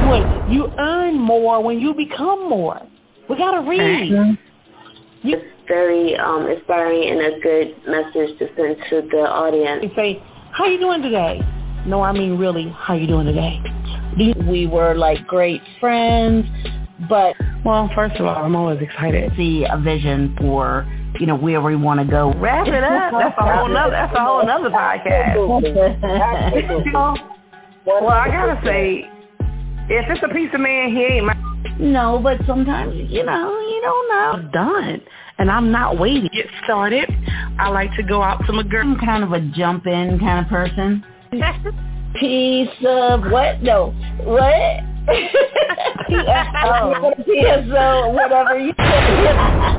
it. You earn more when you become more. We got to read. It's very inspiring and a good message to send to the audience. You say, how you doing today? No, I mean really, how you doing today? We were like great friends, but... Well, first of all, I'm always excited to see a vision for, where we want to go. Wrap it up. That's a whole nother podcast. Well, I got to say, if it's a piece of man, he ain't my... No, but sometimes, you don't know. I'm done, and I'm not waiting to get started. I like to go out to my girl. I'm kind of a jump-in kind of person. Piece of what? No. What? PSO, whatever you say.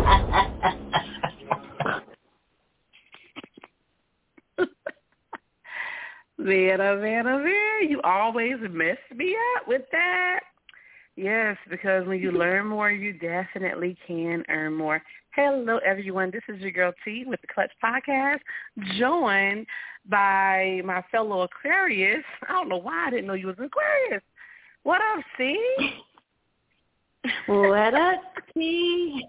Man, you always mess me up with that. Yes, because when you learn more, you definitely can earn more. Hello, everyone. This is your girl T with the Clutch Podcast, joined by my fellow Aquarius. I don't know why I didn't know you was an Aquarius. What up, C? What up, T?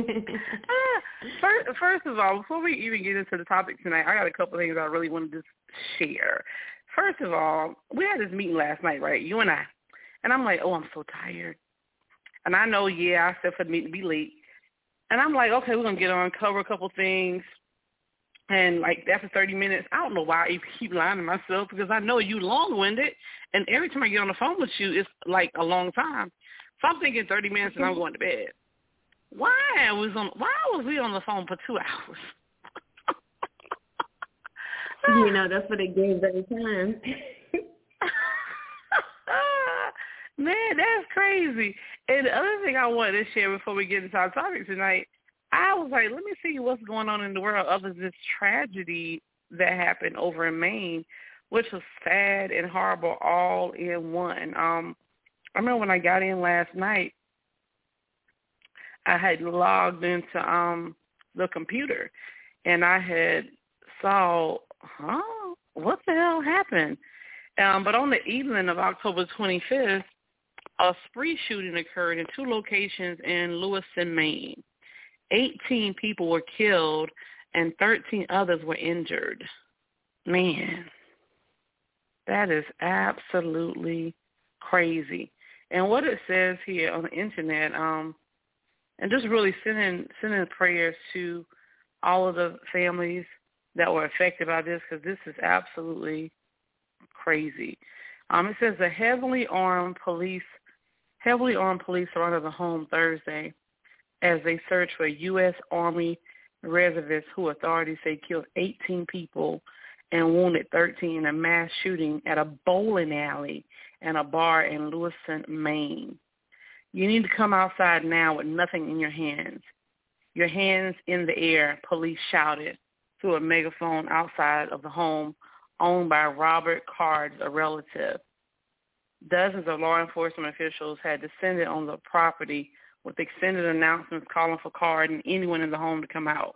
First of all, before we even get into the topic tonight, I got a couple of things I really wanted to share. First of all, we had this meeting last night, right? You and I. And I'm like, oh, I'm so tired. And I know, I said for the meeting to be late. And I'm like, okay, we're going to get on, cover a couple things. And, like, after 30 minutes, I don't know why I keep lying to myself because I know you long-winded. And every time I get on the phone with you, it's, like, a long time. So I'm thinking 30 minutes and I'm going to bed. Why was we on the phone for 2 hours? That's what it gives every time. Man, that's crazy. And the other thing I wanted to share before we get into our topic tonight, I was like, let me see what's going on in the world other than this tragedy that happened over in Maine, which was sad and horrible all in one. I remember when I got in last night, I had logged into the computer, and I had saw, what the hell happened? But on the evening of October 25th, a spree shooting occurred in 2 locations in Lewiston, Maine. 18 people were killed and 13 others were injured. Man, that is absolutely crazy. And what it says here on the internet, and just really sending prayers to all of the families that were affected by this, because this is absolutely crazy. It says the heavily armed police surrounded the home Thursday as they search for U.S. Army reservists who authorities say killed 18 people and wounded 13 in a mass shooting at a bowling alley and a bar in Lewiston, Maine. You need to come outside now with nothing in your hands. Your hands in the air, police shouted through a megaphone outside of the home owned by Robert Card, a relative. Dozens of law enforcement officials had descended on the property with extended announcements calling for Card and anyone in the home to come out.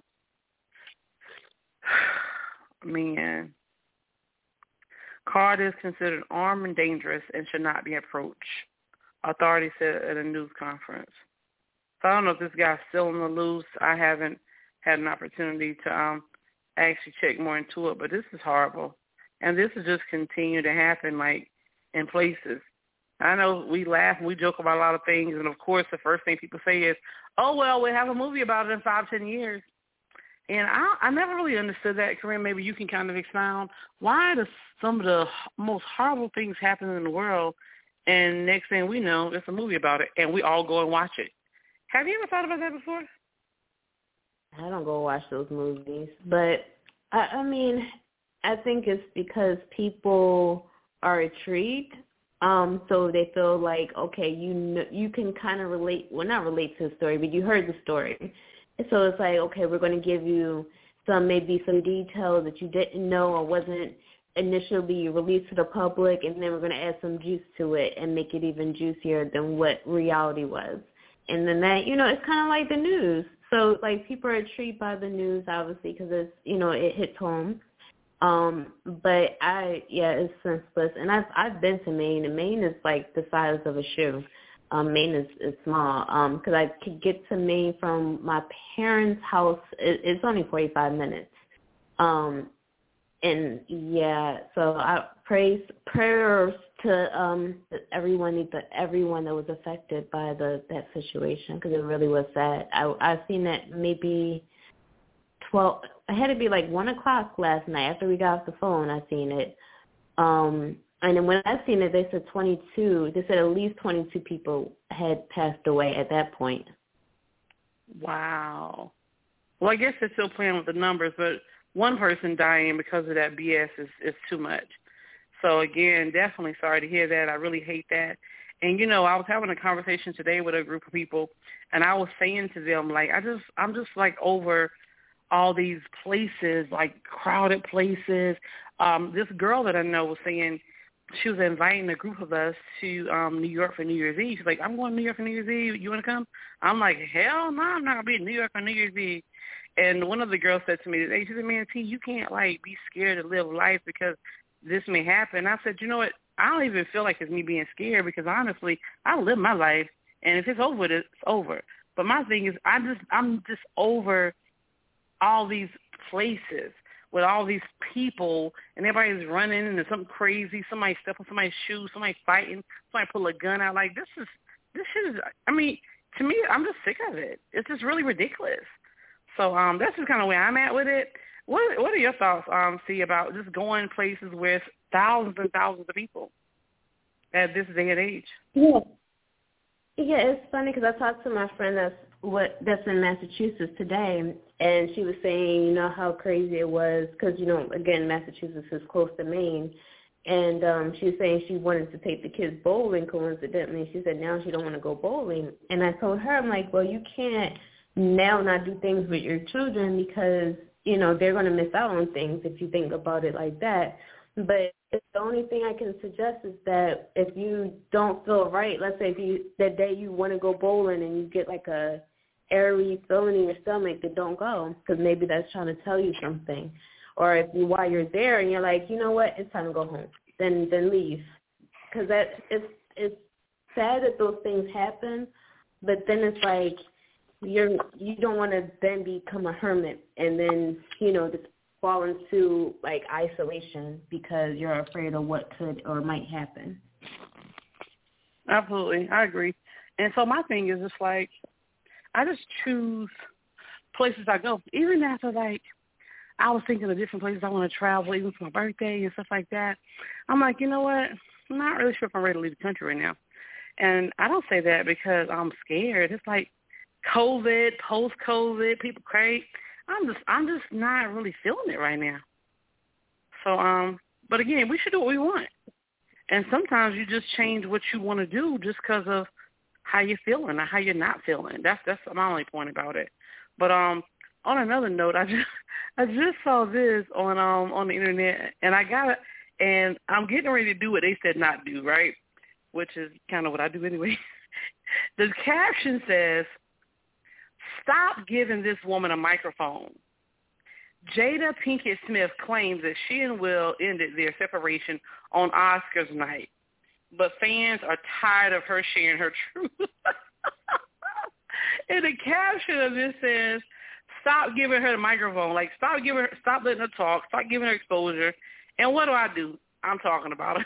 Man. Card is considered armed and dangerous and should not be approached, authorities said at a news conference. So I don't know if this guy's still on the loose. I haven't had an opportunity to actually check more into it, but this is horrible. And this is just continue to happen, like, in places. I know we laugh and we joke about a lot of things, and, of course, the first thing people say is, oh, well, we'll have a movie about it in 5-10 years. And I never really understood that, Corinne. Maybe you can kind of expound. Why do some of the most horrible things happen in the world, and next thing we know, there's a movie about it, and we all go and watch it? Have you ever thought about that before? I don't go watch those movies. But, I mean, I think it's because people are intrigued. So they feel like, okay, you can kind of relate, well, not relate to the story, but you heard the story. So it's like, okay, we're going to give you maybe some details that you didn't know or wasn't initially released to the public, and then we're going to add some juice to it and make it even juicier than what reality was. And then that, it's kind of like the news. So, like, people are intrigued by the news, obviously, because it's, it hits home. But it's senseless. And I've been to Maine, and Maine is like the size of a shoe. Maine is small. Because I could get to Maine from my parents' house. It's only 45 minutes. And so I prayers to everyone that was affected by that situation, because it really was sad. I've seen that maybe 12. I had to be like 1:00 last night after we got off the phone. I seen it, and then when I seen it, they said 22. They said at least 22 people had passed away at that point. Wow. Well, I guess they're still playing with the numbers, but one person dying because of that BS is too much. So again, definitely sorry to hear that. I really hate that. And I was having a conversation today with a group of people, and I was saying to them, like, I'm just like over all these places, like crowded places. This girl that I know was saying she was inviting a group of us to New York for New Year's Eve. She's like, I'm going to New York for New Year's Eve. You want to come? I'm like, hell no, I'm not going to be in New York for New Year's Eve. And one of the girls said to me today, she said, man, T, you can't, like, be scared to live life because this may happen. I said, you know what? I don't even feel like it's me being scared because, honestly, I live my life, and if it's over, it's over. But my thing is I'm just over all these places with all these people, and everybody's running into something crazy. Somebody step on somebody's shoes, somebody fighting, somebody pull a gun out. Like, this shit is, I mean, to me, I'm just sick of it. It's just really ridiculous. So that's just kind of where I'm at with it. What are your thoughts, C, about just going places where it's thousands and thousands of people at this day and age? Yeah, it's funny because I talked to my friend that's in Massachusetts today, and she was saying, how crazy it was because, again, Massachusetts is close to Maine. And she was saying she wanted to take the kids bowling, coincidentally. She said now she don't want to go bowling. And I told her, I'm like, well, you can't now not do things with your children because, they're going to miss out on things if you think about it like that. But the only thing I can suggest is that if you don't feel right, let's say that day you want to go bowling and you get like a airy feeling in your stomach, then don't go because maybe that's trying to tell you something. Or if while you're there and you're like, you know what, it's time to go home, then leave. Because it's sad that those things happen, but then it's like you don't want to then become a hermit and then, just fall into like isolation because you're afraid of what could or might happen. Absolutely. I agree. And so my thing is just like, I just choose places I go. Even after like, I was thinking of different places I want to travel, even for my birthday and stuff like that. I'm like, you know what? I'm not really sure if I'm ready to leave the country right now. And I don't say that because I'm scared. It's like COVID, post-COVID, people crazy. I'm just not really feeling it right now. So, but again, we should do what we want. And sometimes you just change what you want to do just because of how you're feeling or how you're not feeling. That's my only point about it. But on another note, I just saw this on the internet, and and I'm getting ready to do what they said not do, right? Which is kind of what I do anyway. The caption says, "Stop giving this woman a microphone." Jada Pinkett Smith claims that she and Will ended their separation on Oscars night, but fans are tired of her sharing her truth. And the caption of this says, "Stop giving her the microphone. Like, stop letting her talk. Stop giving her exposure." And what do? I'm talking about her.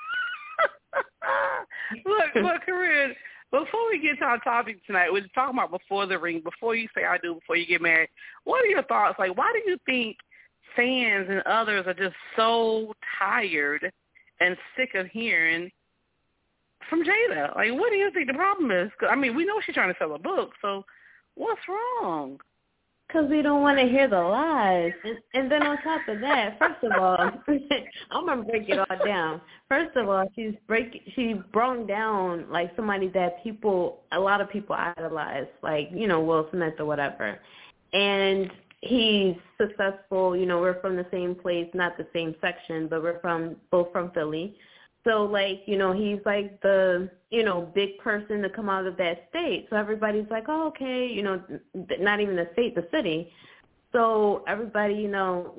Look, Corinne, before we get to our topic tonight, we're talking about before the ring, before you say I do, before you get married. What are your thoughts? Like, why do you think fans and others are just so tired and sick of hearing from Jada? Like, what do you think the problem is? 'Cause, I mean, we know she's trying to sell a book, so what's wrong? Because we don't want to hear the lies. And then on top of that, first of all, I'm going to break it all down. First of all, she brought down, like, somebody that a lot of people idolize, like, Will Smith or whatever. And he's successful. We're from the same place, not the same section, but we're both from Philly. So, like, he's like the, big person to come out of that state. So everybody's like, oh, okay, not even the state, the city. So everybody,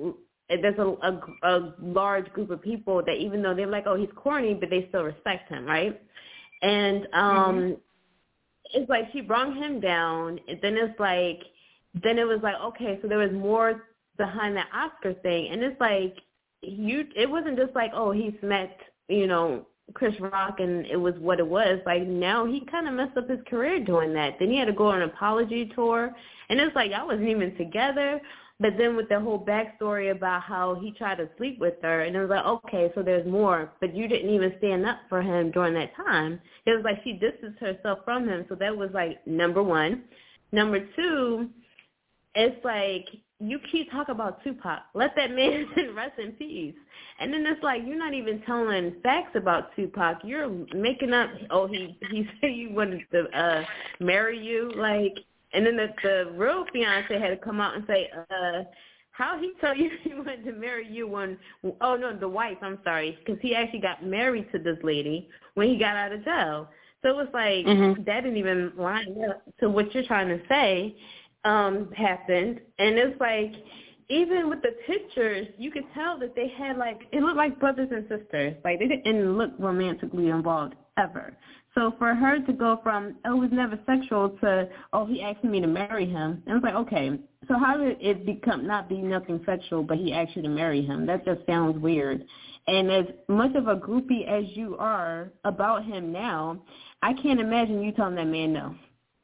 there's a large group of people that even though they're like, oh, he's corny, but they still respect him, right? And it's like she brought him down, and then it was like, okay, so there was more behind that Oscar thing, and it's like it wasn't just like, oh, he's met, Chris Rock and it was what it was. Like, now he kind of messed up his career doing that. Then he had to go on an apology tour, and it's like, I wasn't even together. But then with the whole backstory about how he tried to sleep with her, and it was like, okay, so there's more, but you didn't even stand up for him during that time. It was like she distanced herself from him, so that was like number one. Number two, it's like, you keep talking about Tupac. Let that man rest in peace. And then it's like, you're not even telling facts about Tupac. You're making up, oh, he said he wanted to marry you, like. And then the real fiance had to come out and say, how he tell you he wanted to marry you when, oh, no, the wife, I'm sorry, because he actually got married to this lady when he got out of jail. So it was like, that didn't even line up to what you're trying to say happened. And it's like, even with the pictures, you could tell that they had, like, it looked like brothers and sisters. Like, they didn't look romantically involved ever. So for her to go from, oh, it was never sexual to, oh, he asked me to marry him, and it's like, okay, so how did it become not be nothing sexual, but he asked you to marry him? That just sounds weird. And as much of a groupie as you are about him now, I can't imagine you telling that man no.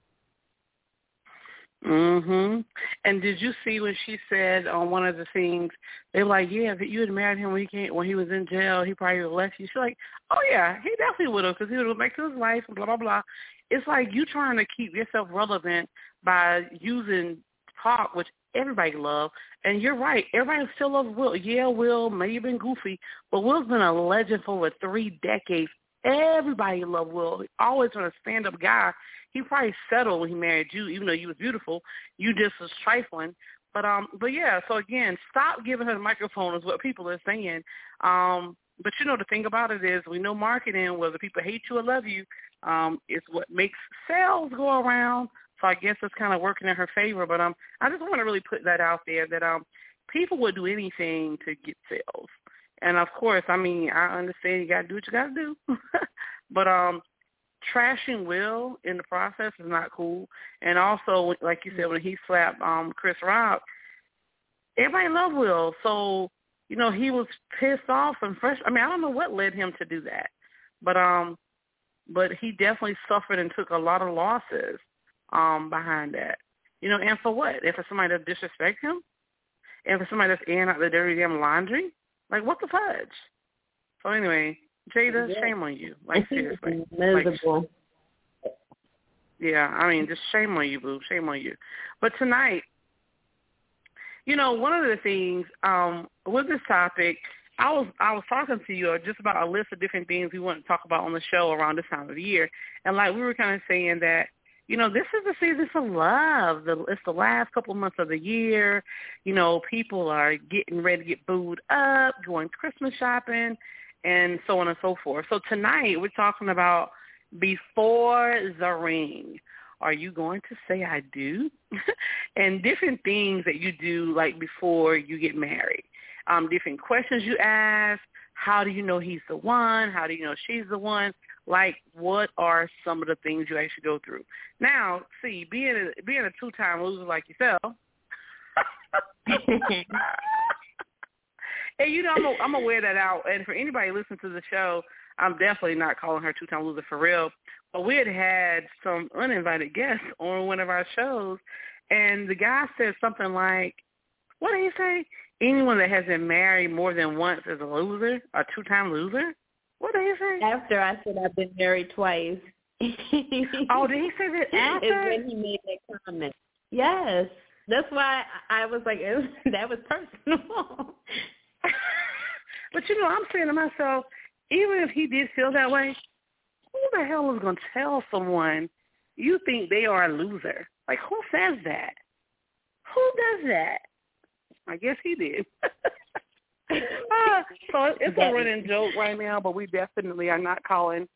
And did you see when she said on one of the things, they're like, yeah, if you had married him when he was in jail, he probably would have left you. She's like, oh yeah, he definitely would have, because he would have went back to his life and blah blah blah. It's like you trying to keep yourself relevant by using talk, which everybody loves. And you're right, everybody still loves Will. Yeah, Will may have been goofy, but Will's been a legend for over 3 decades. Everybody loved Will. Always been a stand-up guy. He probably settled when he married you, even though you was beautiful. You just was trifling. But yeah, so again, stop giving her the microphone is what people are saying. But the thing about it is, we know marketing, whether people hate you or love you, is what makes sales go around. So I guess it's kind of working in her favor. But I just want to really put that out there that people would do anything to get sales. And of course, I understand you got to do what you got to do. But trashing Will in the process is not cool. And also, like you said, when he slapped Chris Rock, everybody loved Will. So, he was pissed off and fresh. I don't know what led him to do that. But he definitely suffered and took a lot of losses behind that. And for what? If it's somebody that disrespect him? And for somebody that's airing out the dirty damn laundry? Like, what the fudge? So anyway, Jada, shame on you. Like, seriously. Miserable. Just shame on you, boo. Shame on you. But tonight, one of the things with this topic, I was talking to you just about a list of different things we want to talk about on the show around this time of the year. And, like, we were kind of saying that, this is the season for love. It's the last couple of months of the year. People are getting ready to get booed up, going Christmas shopping, and so on and so forth. So tonight we're talking about before the ring. Are you going to say I do? And different things that you do, like before you get married. Different questions you ask. How do you know he's the one? How do you know she's the one? Like, what are some of the things you actually go through? Now, see, being a two-time loser like yourself, and I'm gonna wear that out. And for anybody listening to the show, I'm definitely not calling her two-time loser for real. But we had some uninvited guests on one of our shows, and the guy said something like, what did he say? Anyone that has been married more than once is a loser, a two-time loser? What did he say? After I said I've been married twice. Oh, did he say that after? Is when he made that comment. Yes. That's why I was like, that was personal. But, I'm saying to myself, even if he did feel that way, who the hell is going to tell someone you think they are a loser? Like, who says that? Who does that? I guess he did. So it's a running joke right now, but we definitely are not calling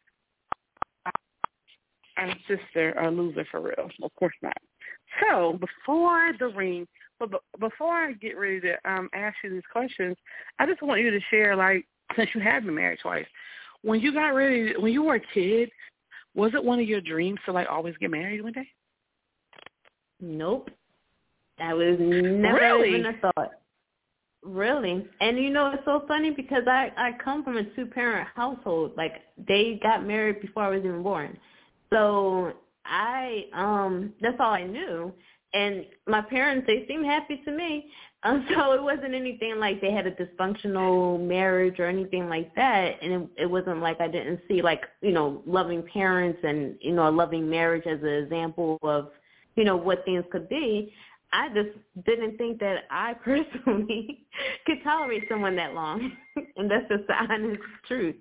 our sister a loser for real. Of course not. So before the ring, But before I get ready to ask you these questions, I just want you to share, like, since you have been married twice, when you were a kid, was it one of your dreams to, like, always get married one day? Nope. That was never even a thought. Really. And, it's so funny because I come from a two-parent household. Like, they got married before I was even born. So that's all I knew. And my parents, they seemed happy to me. So it wasn't anything like they had a dysfunctional marriage or anything like that. And it wasn't like I didn't see, like, loving parents and, a loving marriage as an example of, what things could be. I just didn't think that I personally could tolerate someone that long. And that's just the honest truth.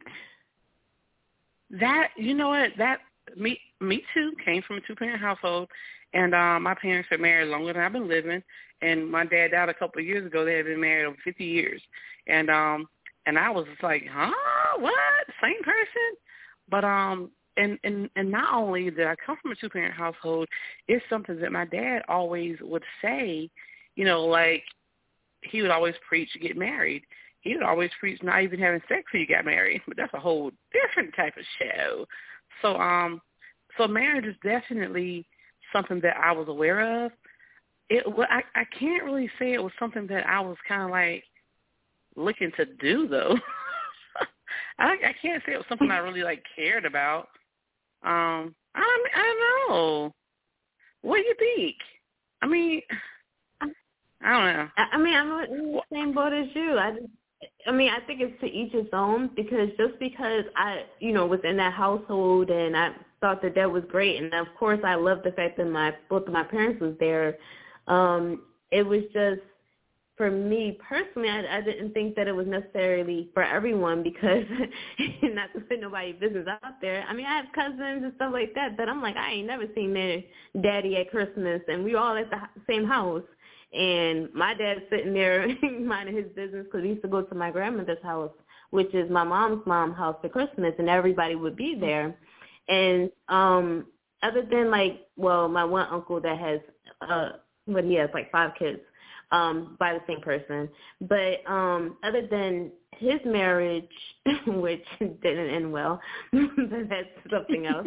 That, you know what, me too, came from a two-parent household. And my parents were married longer than I've been living. And my dad died a couple of years ago. They had been married over 50 years. And I was just like, huh? What? Same person? But and not only did I come from a two-parent household, it's something that my dad always would say, like he would always preach get married. He would always preach not even having sex when you got married. But that's a whole different type of show. So marriage is definitely something that I was aware of. I can't really say it was something that I was kind of like looking to do, though. I can't say it was something I really like cared about. I don't know. What do you think? I mean, I don't know. I'm in the same boat as you. I think it's to each his own, because just because I, was in that household and I thought that was great, and of course I loved the fact that both of my parents was there. It was just, for me personally, I didn't think that it was necessarily for everyone, because not to put nobody's business out there. I have cousins and stuff like that I'm like, I ain't never seen their daddy at Christmas, and we all at the same house. And my dad's sitting there minding his business because he used to go to my grandmother's house, which is my mom's house for Christmas, and everybody would be there. And other than my one uncle that has, he has like 5 kids by the same person. But other than his marriage, which didn't end well, but that's something else.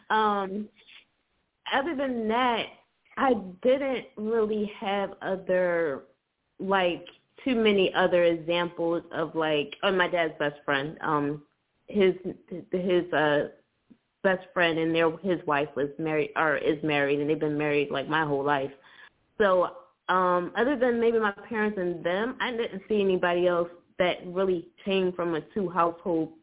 Other than that, I didn't really have too many other examples of my dad's best friend. His best friend and his wife was married or is married, and they've been married my whole life. So other than maybe my parents and them, I didn't see anybody else that really came from a two-parent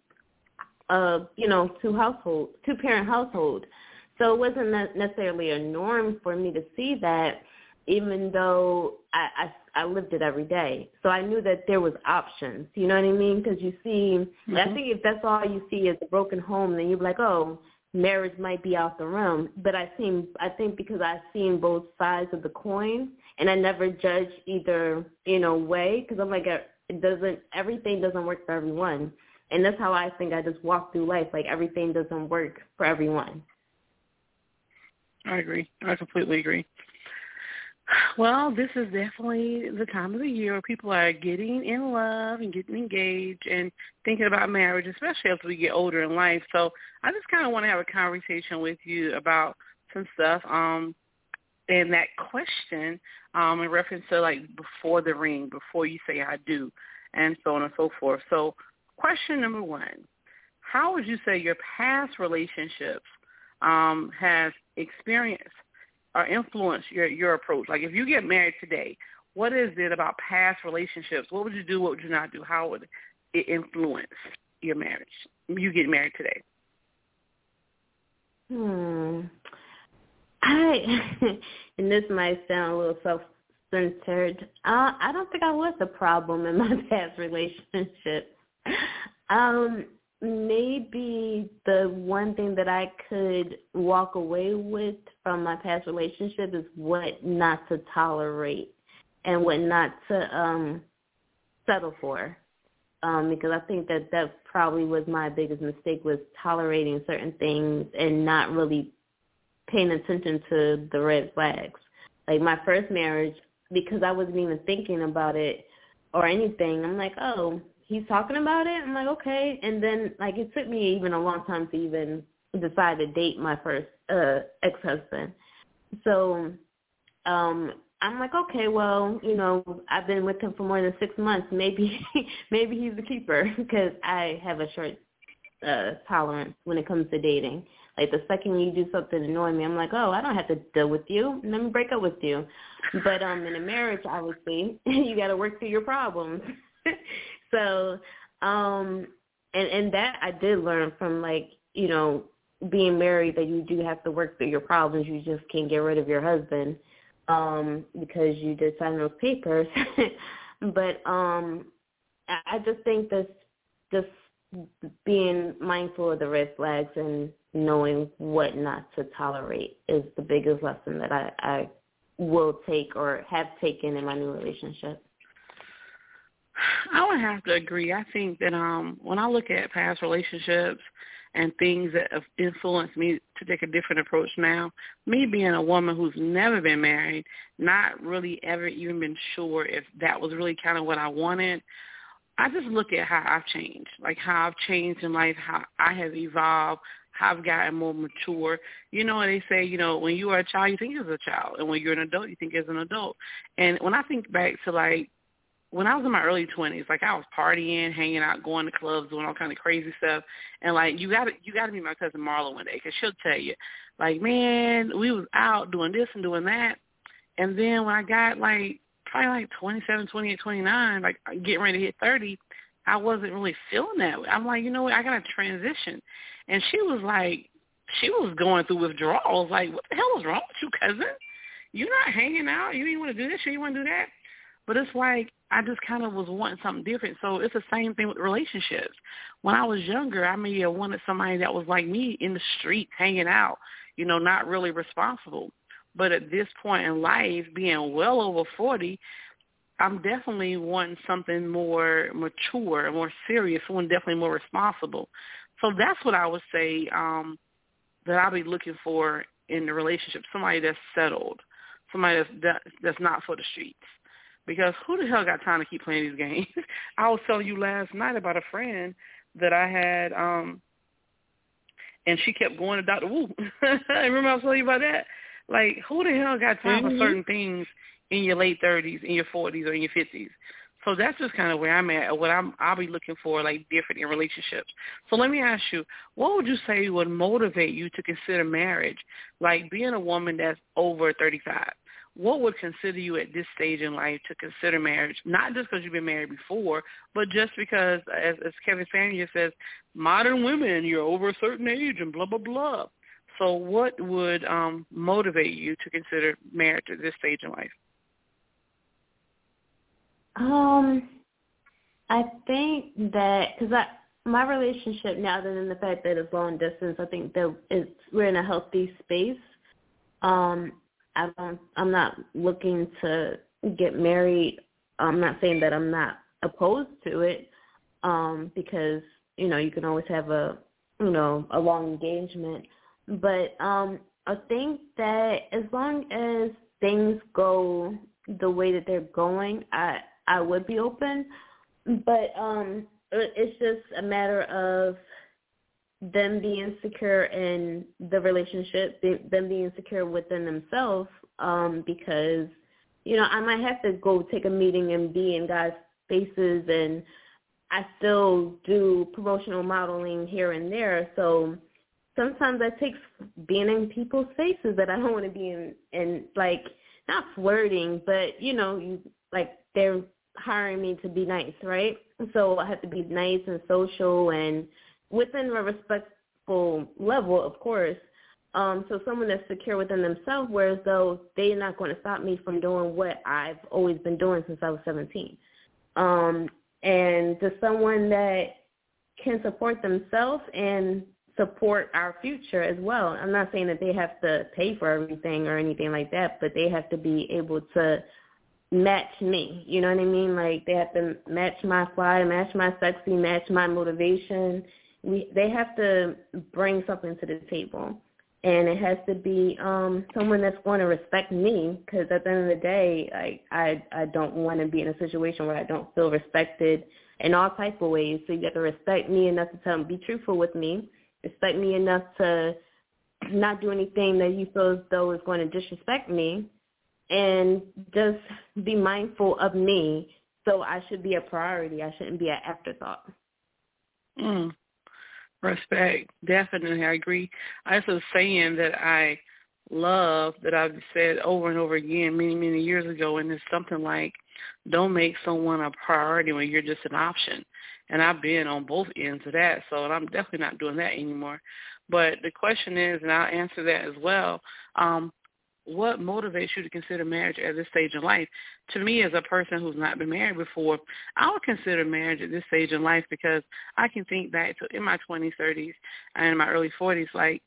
household. So it wasn't necessarily a norm for me to see that, even though I lived it every day. So I knew that there was options, you know what I mean? Because you see, I think if that's all you see is a broken home, then you're like, oh, marriage might be out the realm. But I think because I've seen both sides of the coin, and I never judge either, way, because I'm like, everything doesn't work for everyone. And that's how I think I just walk through life, everything doesn't work for everyone. I agree. I completely agree. Well, this is definitely the time of the year where people are getting in love and getting engaged and thinking about marriage, especially as we get older in life. So I just kind of want to have a conversation with you about some stuff and that question in reference to before the ring, before you say I do, and so on and so forth. So question number 1, how would you say your past relationships has experienced or influenced your approach? If you get married today, what is it about past relationships? What would you do? What would you not do? How would it influence your marriage? You get married today. And this might sound a little self-centered. I don't think I was a problem in my past relationship. Maybe the one thing that I could walk away with from my past relationship is what not to tolerate and what not to settle for. Because I think that probably was my biggest mistake, was tolerating certain things and not really paying attention to the red flags. My first marriage, because I wasn't even thinking about it or anything. I'm like, oh, he's talking about it? I'm like, okay. And then, like, it took me even a long time to even decide to date my first ex-husband. So I'm like, okay, well, you know, I've been with him for more than 6 months. Maybe he's a keeper, because I have a short tolerance when it comes to dating. Like, the second you do something annoying me, I'm like, oh, I don't have to deal with you. Let me break up with you. But in a marriage, obviously, you got to work through your problems. So, and that I did learn from, like, you know, being married, that you do have to work through your problems. You just can't get rid of your husband because you did sign those papers. But I just think this being mindful of the red flags and knowing what not to tolerate is the biggest lesson that I will take or have taken in my new relationship. I would have to agree. I think that when I look at past relationships and things that have influenced me to take a different approach now, me being a woman who's never been married, not really ever even been sure if that was really kind of what I wanted, I just look at how I've changed, like how I've changed in life, how I have evolved, how I've gotten more mature. You know, they say, you know, when you are a child, you think as a child, and when you're an adult, you think as an adult. And when I think back to, like, when I was in my early 20s, like, I was partying, hanging out, going to clubs, doing all kind of crazy stuff. And, like, you got to meet my cousin Marla one day, because she'll tell you, like, man, we was out doing this and doing that. And then when I got, like, probably like 27, 28, 29, like getting ready to hit 30, I wasn't really feeling that way. I'm like, you know what, I got to transition. And she was like, she was going through withdrawals. Like, what the hell is wrong with you, cousin? You're not hanging out. You didn't want to do this. You didn't want to do that. But it's like I just kind of was wanting something different. So it's the same thing with relationships. When I was younger, I may have wanted somebody that was like me, in the street, hanging out, you know, not really responsible. But at this point in life, being well over 40, I'm definitely wanting something more mature, more serious, one definitely more responsible. So that's what I would say that I'll be looking for in the relationship, somebody that's settled, somebody that's not for the streets. Because who the hell got time to keep playing these games? I was telling you last night about a friend that I had, and she kept going to Dr. Wu. Remember I was telling you about that? Like, who the hell got time for certain things in your late 30s, in your 40s, or in your 50s? So that's just kind of where I'm at, what I'll be looking for, like, different in relationships. So let me ask you, what would you say would motivate you to consider marriage? Like, being a woman that's over 35, what would consider you at this stage in life to consider marriage? Not just because you've been married before, but just because, as Kevin Samuel says, modern women, you're over a certain age and blah, blah, blah. So what would motivate you to consider marriage at this stage in life? I think that, because my relationship now, other than the fact that it's long distance, I think that we're in a healthy space. I'm not looking to get married. I'm not saying that I'm not opposed to it, because, you know, you can always have a long engagement. But I think that as long as things go the way that they're going, I would be open. But it's just a matter of them being secure in the relationship, them being secure within themselves, because, you know, I might have to go take a meeting and be in guys' faces, and I still do promotional modeling here and there. So sometimes that takes being in people's faces that I don't want to be in, like, not flirting, but, you know, they're hiring me to be nice, right? So I have to be nice and social and within a respectful level, of course. So someone that's secure within themselves, whereas though they're not going to stop me from doing what I've always been doing since I was 17. And to someone that can support themselves and support our future as well. I'm not saying that they have to pay for everything or anything like that, but they have to be able to match me. You know what I mean? Like, they have to match my fly, match my sexy, match my motivation. They have to bring something to the table. And it has to be someone that's going to respect me, because at the end of the day, I don't want to be in a situation where I don't feel respected in all type of ways. So you got to respect me enough to be truthful with me, respect me enough to not do anything that you feel as though is going to disrespect me, and just be mindful of me. So I should be a priority. I shouldn't be an afterthought. Respect. Definitely, I agree. That's a saying that I love that I've said over and over again many, many years ago, and it's something like, don't make someone a priority when you're just an option. And I've been on both ends of that, so I'm definitely not doing that anymore. But the question is, and I'll answer that as well, what motivates you to consider marriage at this stage in life? To me, as a person who's not been married before, I would consider marriage at this stage in life because I can think back to in my 20s, 30s, and in my early 40s, like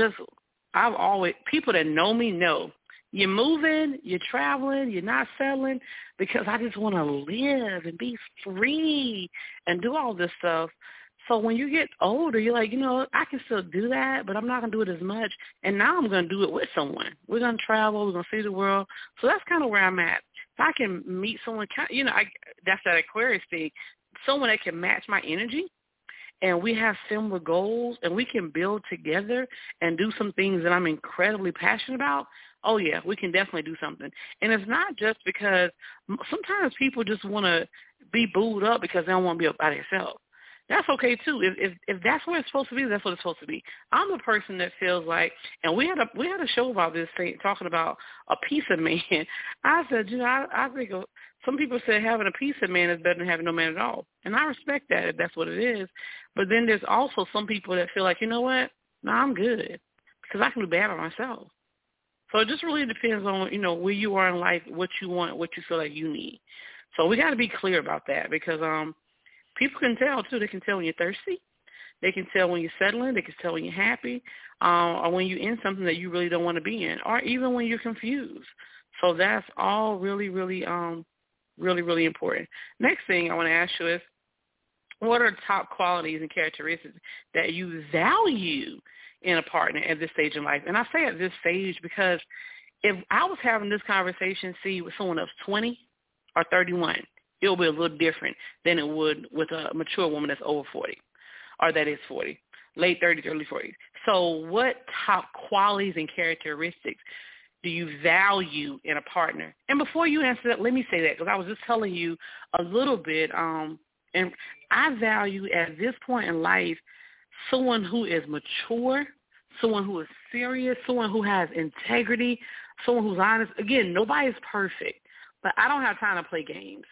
I've always, people that know me know, you're moving, you're traveling, you're not settling, because I just want to live and be free and do all this stuff. So when you get older, you're like, I can still do that, but I'm not going to do it as much. And now I'm going to do it with someone. We're going to travel. We're going to see the world. So that's kind of where I'm at. If I can meet someone, that's that Aquarius thing, someone that can match my energy, and we have similar goals, and we can build together and do some things that I'm incredibly passionate about, oh, yeah, we can definitely do something. And it's not just because sometimes people just want to be booed up because they don't want to be by themselves. That's okay too. If that's where it's supposed to be, that's what it's supposed to be. I'm a person that feels like, and we had a show about this thing, talking about a piece of man. I said, I think some people say having a piece of man is better than having no man at all, and I respect that if that's what it is. But then there's also some people that feel like, you know what? No, I'm good because I can do bad by myself. So it just really depends on where you are in life, what you want, what you feel like you need. So we got to be clear about that because people can tell, too. They can tell when you're thirsty. They can tell when you're settling. They can tell when you're happy or when you're in something that you really don't want to be in, or even when you're confused. So that's all really, really, really, really important. Next thing I want to ask you is, what are the top qualities and characteristics that you value in a partner at this stage in life? And I say at this stage because if I was having this conversation, with someone that's 20 or 31, it'll be a little different than it would with a mature woman that's over 40 or that is 40, late 30s, early 40s. So what top qualities and characteristics do you value in a partner? And before you answer that, let me say that because I was just telling you a little bit, and I value at this point in life someone who is mature, someone who is serious, someone who has integrity, someone who's honest. Again, nobody's perfect, but I don't have time to play games.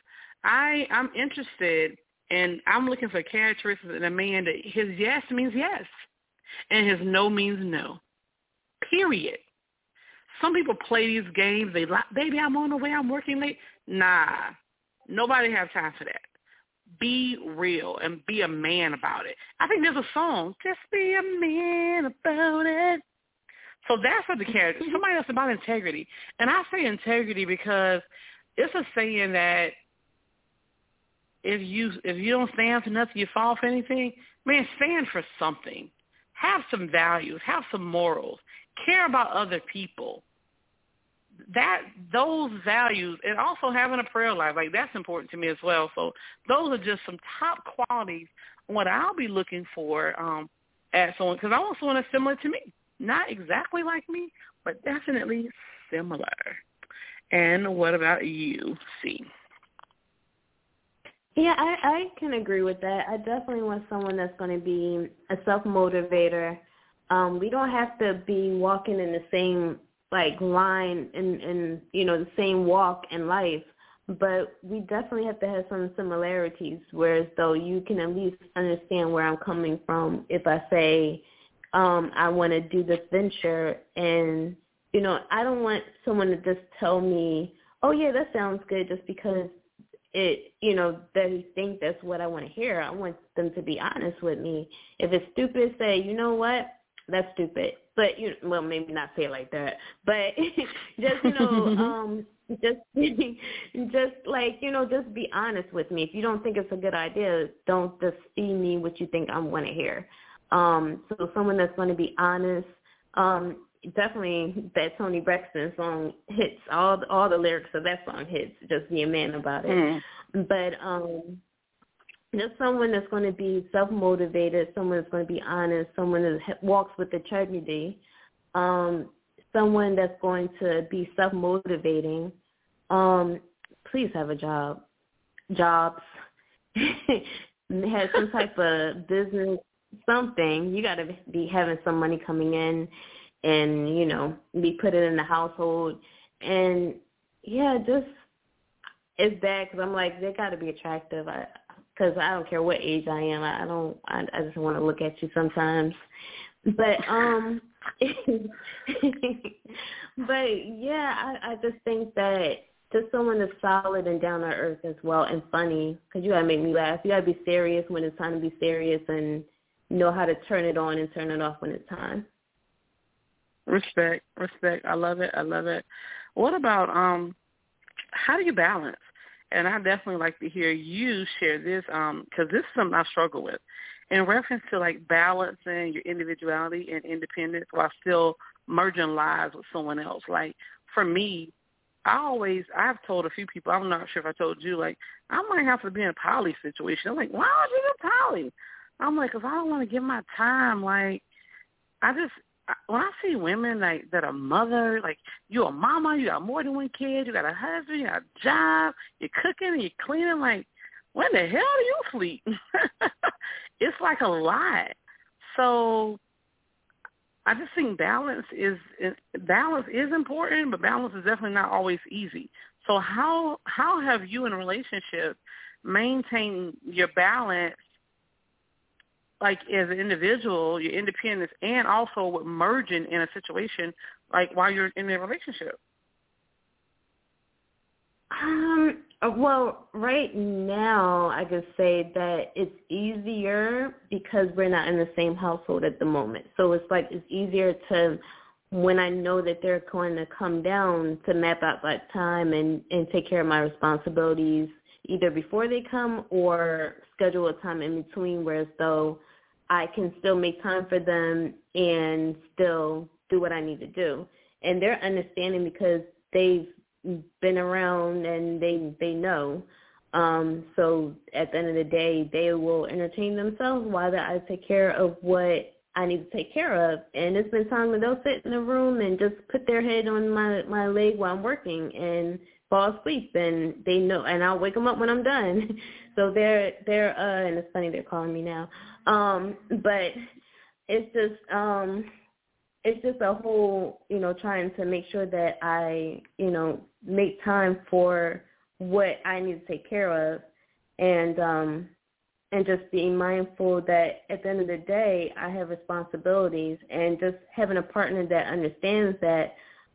I'm interested, and I'm looking for characteristics in a man that his yes means yes, and his no means no, period. Some people play these games. They like, baby, I'm on the way. I'm working late. Nah, nobody has time for that. Be real and be a man about it. I think there's a song, just be a man about it. So that's what the character. Somebody else about integrity. And I say integrity because it's a saying that if you don't stand for nothing, you fall for anything. Man, stand for something. Have some values. Have some morals. Care about other people. Those values, and also having a prayer life, like that's important to me as well. So those are just some top qualities on what I'll be looking for at someone, because I want someone that's similar to me. Not exactly like me, but definitely similar. And what about you, C? Yeah, I can agree with that. I definitely want someone that's going to be a self-motivator. We don't have to be walking in the same line and the same walk in life, but we definitely have to have some similarities, whereas though you can at least understand where I'm coming from if I say I want to do this venture, and I don't want someone to just tell me, oh yeah, that sounds good, just because it they think that's what I want to hear. I want them to be honest with me. If it's stupid, say, you know what, that's stupid. But well, maybe not say it like that. But just just be honest with me. If you don't think it's a good idea, don't just feed me what you think I want to hear. So someone that's going to be honest, Definitely that Toni Braxton song hits. All the lyrics of that song hits. Just be a man about it. But just someone that's going to be self-motivated, someone that's going to be honest, someone that walks with integrity, someone that's going to be self-motivating. Please have a job. Jobs. Have some type of business, something. You got to be having some money coming in and, you know, be put it in the household. And, yeah, just it's bad because I'm like, they got to be attractive because I don't care what age I am. I just want to look at you sometimes. But, but, yeah, I just think that just someone that's solid and down to earth as well and funny, because you got to make me laugh. You got to be serious when it's time to be serious and know how to turn it on and turn it off when it's time. Respect. I love it. What about how do you balance? And I definitely like to hear you share this because this is something I struggle with in reference to like balancing your individuality and independence while still merging lives with someone else. Like for me, I've told a few people, I'm not sure if I told you, like, I might have to be in a poly situation. I'm like, why would you do poly? I'm like, because I don't want to give my time. Like, when I see women, like, that are mothers, like, you're a mama, you got more than one kid, you got a husband, you got a job, you're cooking and you're cleaning, like, when the hell do you sleep? It's like a lot. So I just think balance is important, but balance is definitely not always easy. So how have you in a relationship maintained your balance, like as an individual, your independence, and also with merging in a situation like while you're in a relationship? Well, right now I could say that it's easier because we're not in the same household at the moment. So it's like it's easier to, when I know that they're going to come down, to map out that time and take care of my responsibilities either before they come or schedule a time in between, whereas though I can still make time for them and still do what I need to do. And they're understanding because they've been around and they know. So at the end of the day, they will entertain themselves while I take care of what I need to take care of. And it's been time when they'll sit in the room and just put their head on my leg while I'm working and fall asleep, and they know, and I'll wake them up when I'm done. So they're and it's funny they're calling me now. But it's just a whole, trying to make sure that I, make time for what I need to take care of, and just being mindful that at the end of the day I have responsibilities, and just having a partner that understands that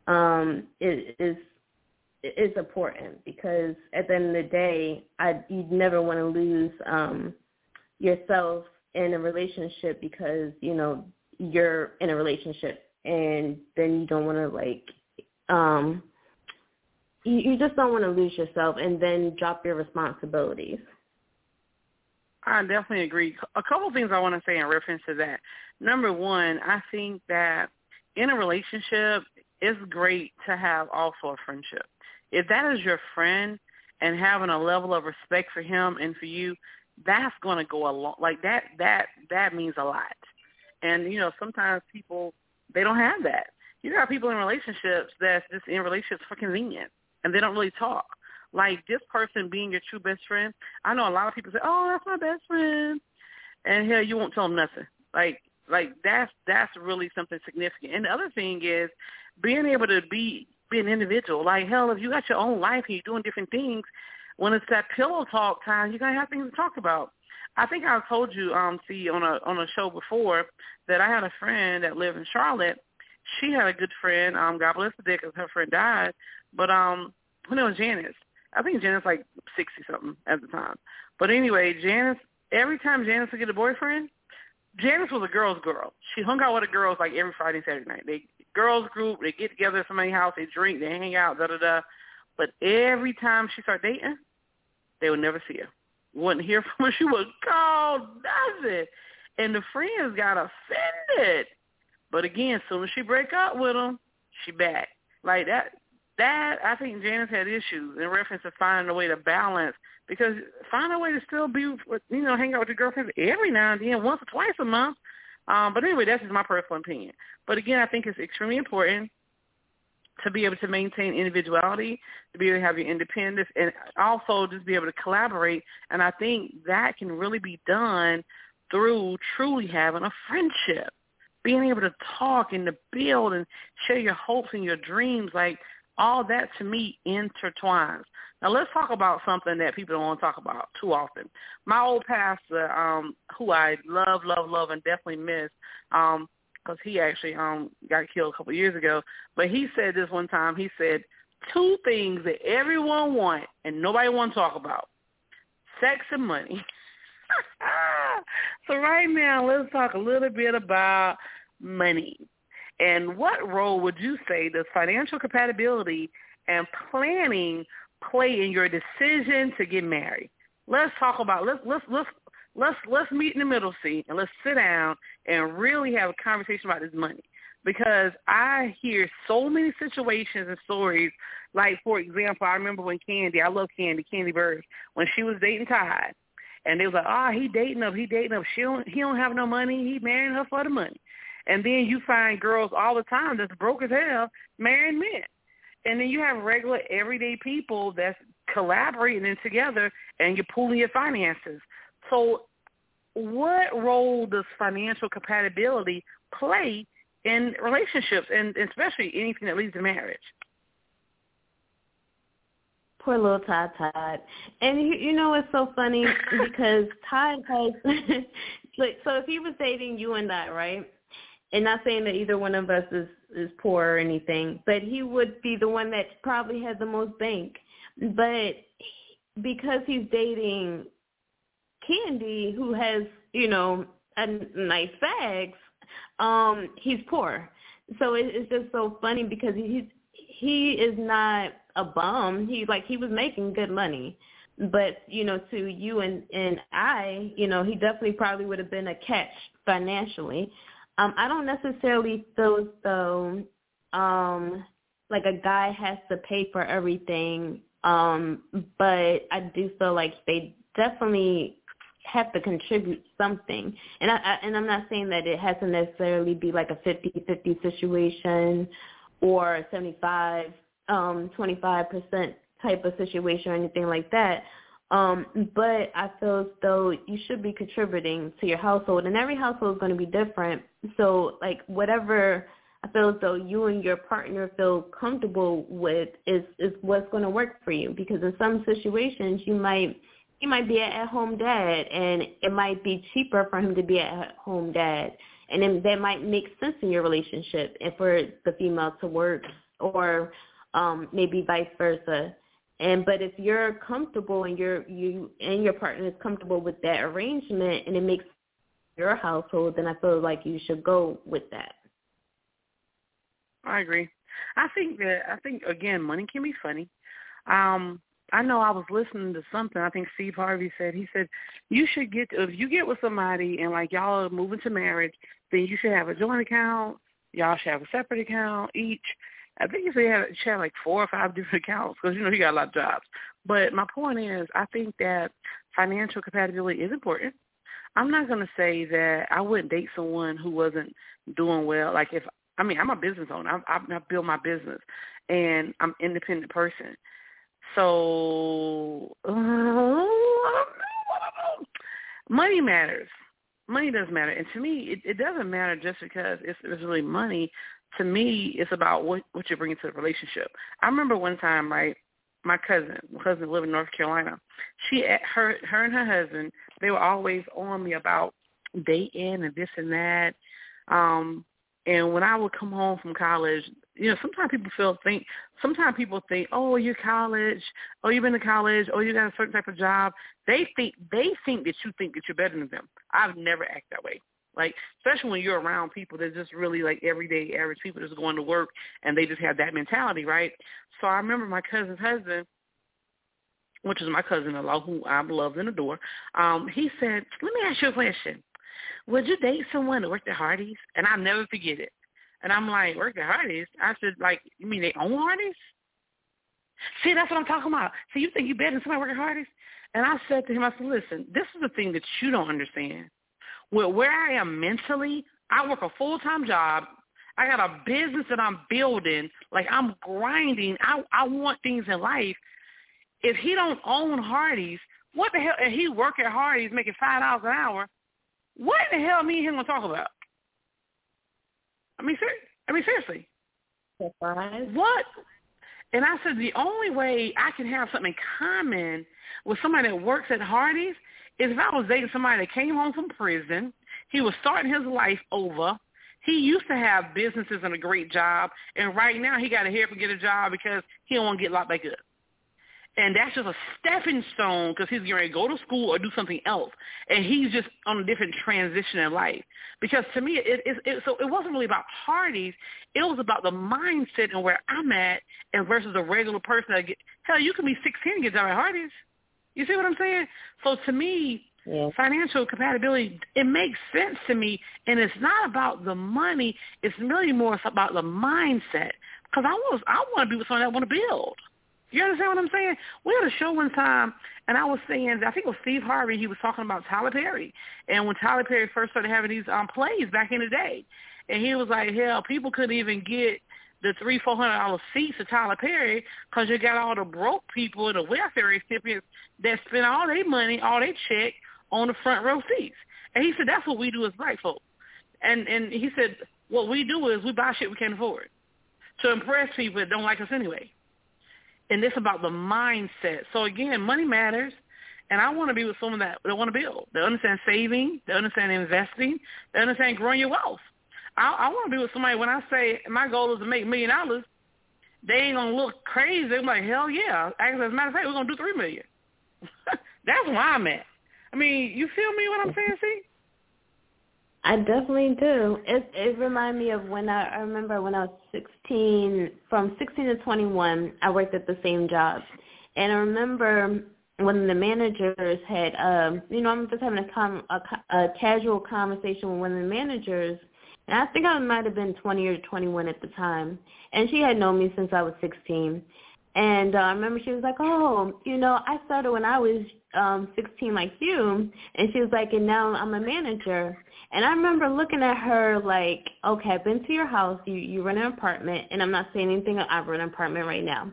is important, because at the end of the day you never want to lose yourself in a relationship because you're in a relationship, and then you don't want to you just don't want to lose yourself and then drop your responsibilities. I definitely agree. A couple of things I want to say in reference to that. Number one, I think that in a relationship, it's great to have also a friendship. If that is your friend and having a level of respect for him and for you, that's going to go a long, like that means a lot. And, sometimes people, they don't have that. You got people in relationships that's just in relationships for convenience, and they don't really talk. Like this person being your true best friend, I know a lot of people say, oh, that's my best friend. And hell, you won't tell them nothing. Like that's really something significant. And the other thing is being able to be an individual. Like, hell, if you got your own life and you're doing different things, when it's that pillow talk time, you're going to have things to talk about. I think I told you, on a show before, that I had a friend that lived in Charlotte. She had a good friend, God bless the day, because her friend died. But her name was Janice. I think Janice like 60-something at the time. But anyway, Janice, every time Janice would get a boyfriend, Janice was a girl's girl. She hung out with the girls like every Friday and Saturday night. Girls group, they get together at somebody's house, they drink, they hang out, da-da-da. But every time she started dating, they would never see her. Wouldn't hear from her. She would call nothing. And the friends got offended. But again, as soon as she break up with him, she back. Like that I think Janice had issues in reference to finding a way to balance, because find a way to still be, hang out with your girlfriends every now and then, once or twice a month. But anyway, that's just my personal opinion. But again, I think it's extremely important to be able to maintain individuality, to be able to have your independence, and also just be able to collaborate. And I think that can really be done through truly having a friendship, being able to talk and to build and share your hopes and your dreams. Like, all that to me intertwines. Now let's talk about something that people don't want to talk about too often. My old pastor, who I love, and definitely miss, because he actually got killed a couple of years ago, but he said this one time. He said, 2 things that everyone wants and nobody wants to talk about: sex and money. So right now, let's talk a little bit about money. And what role would you say does financial compatibility and planning play in your decision to get married? Let's talk about, let's meet in the middle seat, and let's sit down and really have a conversation about this money. Because I hear so many situations and stories. Like, for example, I remember when I love Candy Bird, when she was dating Todd, and they was like, he dating her. He don't have no money. He marrying her for the money. And then you find girls all the time that's broke as hell marrying men. And then you have regular, everyday people that's collaborating together, and you're pooling your finances. So what role does financial compatibility play in relationships, and especially anything that leads to marriage? Poor little Todd. And it's so funny because Todd has, so if he was dating you and I, right? And not saying that either one of us is poor or anything, but he would be the one that probably has the most bank. But because he's dating Candy, who has, a nice bags, he's poor. So it's just so funny because he is not a bum. He was making good money. But, to you and I, he definitely probably would have been a catch financially. I don't necessarily feel as though like a guy has to pay for everything, but I do feel like they definitely have to contribute something. And I'm not saying that it has to necessarily be like a 50-50 situation or a 25% type of situation or anything like that. But I feel as though you should be contributing to your household, and every household is going to be different. So, like, whatever I feel as though you and your partner feel comfortable with is what's going to work for you. Because in some situations, he might be an at-home dad, and it might be cheaper for him to be an at-home dad, and then that might make sense in your relationship, and for the female to work, or maybe vice versa. But if you're comfortable and you and your partner is comfortable with that arrangement and it makes your household, then I feel like you should go with that. I agree. I think again, money can be funny. I know I was listening to something. I think Steve Harvey said, you should if you get with somebody and like y'all are moving to marriage, then you should have a joint account. Y'all should have a separate account each. I think if they had like 4 or 5 different accounts, because, he got a lot of jobs. But my point is, I think that financial compatibility is important. I'm not going to say that I wouldn't date someone who wasn't doing well. Like I'm a business owner. I build my business, and I'm an independent person. So money matters. Money does matter. And to me, it doesn't matter just because it's really money. To me, it's about what you're bringing to the relationship. I remember one time, right, my cousin lived in North Carolina. Her and her husband, they were always on me about dating and this and that. And when I would come home from college, sometimes people think, oh, you're college, oh, you've been to college, oh, you got a certain type of job. They think that you think that you're better than them. I've never acted that way. Like, especially when you're around people that just really like everyday average people just going to work and they just have that mentality, right? So I remember my cousin's husband, which is my cousin-in-law, who I love and adore, he said, let me ask you a question. Would you date someone that worked at Hardee's? And I'll never forget it. And I'm like, work at Hardee's? I said, like, you mean they own Hardee's? See, that's what I'm talking about. See, you think you better than somebody work at Hardee's? And I said to him, I said, listen, this is the thing that you don't understand. Well, where I am mentally, I work a full-time job. I got a business that I'm building. Like, I'm grinding. I want things in life. If he don't own Hardee's, what the hell? And he work at Hardee's making $5 an hour. What the hell me and him gonna talk about? I mean, seriously. What? And I said the only way I can have something in common with somebody that works at Hardee's is if I was dating somebody that came home from prison. He was starting his life over. He used to have businesses and a great job, and right now he got to hurry up and get a job because he don't want to get locked back up. And that's just a stepping stone because he's getting ready to go to school or do something else. And he's just on a different transition in life. Because to me, so it wasn't really about Hardee's. It was about the mindset and where I'm at and versus a regular person. Hell, you can be 16 and get a job at Hardee's. You see what I'm saying? So to me, financial compatibility, it makes sense to me. And it's not about the money. It's really more about the mindset. Because I want to be with someone that want to build. You understand what I'm saying? We had a show one time, and I was saying, I think it was Steve Harvey, he was talking about Tyler Perry. And when Tyler Perry first started having these plays back in the day, and he was like, hell, people couldn't even get the $300-$400 seats to Tyler Perry because you got all the broke people and the welfare recipients that spend all their money, all their check on the front row seats. And he said, that's what we do as black folks. And he said, what we do is we buy shit we can't afford to impress people that don't like us anyway. And it's about the mindset. So, again, money matters, and I want to be with someone that want to build. They understand saving. They understand investing. They understand growing your wealth. I want to be with somebody, when I say my goal is to make $1 million, they ain't going to look crazy. They're like, hell yeah. Actually, as a matter of fact, we're going to do $3 million. That's where I'm at. I mean, you feel me what I'm saying, see? I definitely do. It reminded me of when I remember when I was 16, from 16 to 21, I worked at the same job. And I remember when the managers had, I'm just having a casual conversation with one of the managers, and I think I might have been 20 or 21 at the time. And she had known me since I was 16. And I remember she was like, I started when I was 16 like you. And she was like, and now I'm a manager. And I remember looking at her like, okay, I've been to your house. You rent an apartment. And I'm not saying anything. I rent an apartment right now.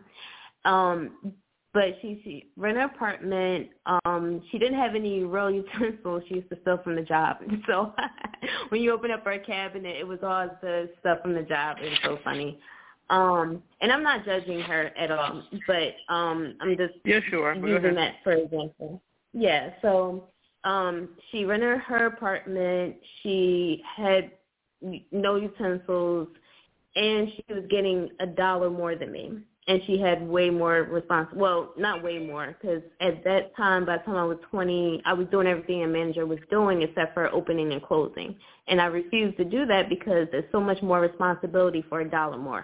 But she rent an apartment. She didn't have any real utensils. She used to steal from the job. So when you open up her cabinet, it was all the stuff from the job. It was so funny. And I'm not judging her at all, but I'm just using that for example. Yeah, so she rented her apartment. She had no utensils, and she was getting $1 more than me. And she had way more well, not way more, because at that time, by the time I was 20, I was doing everything a manager was doing except for opening and closing. And I refused to do that because there's so much more responsibility for $1 more.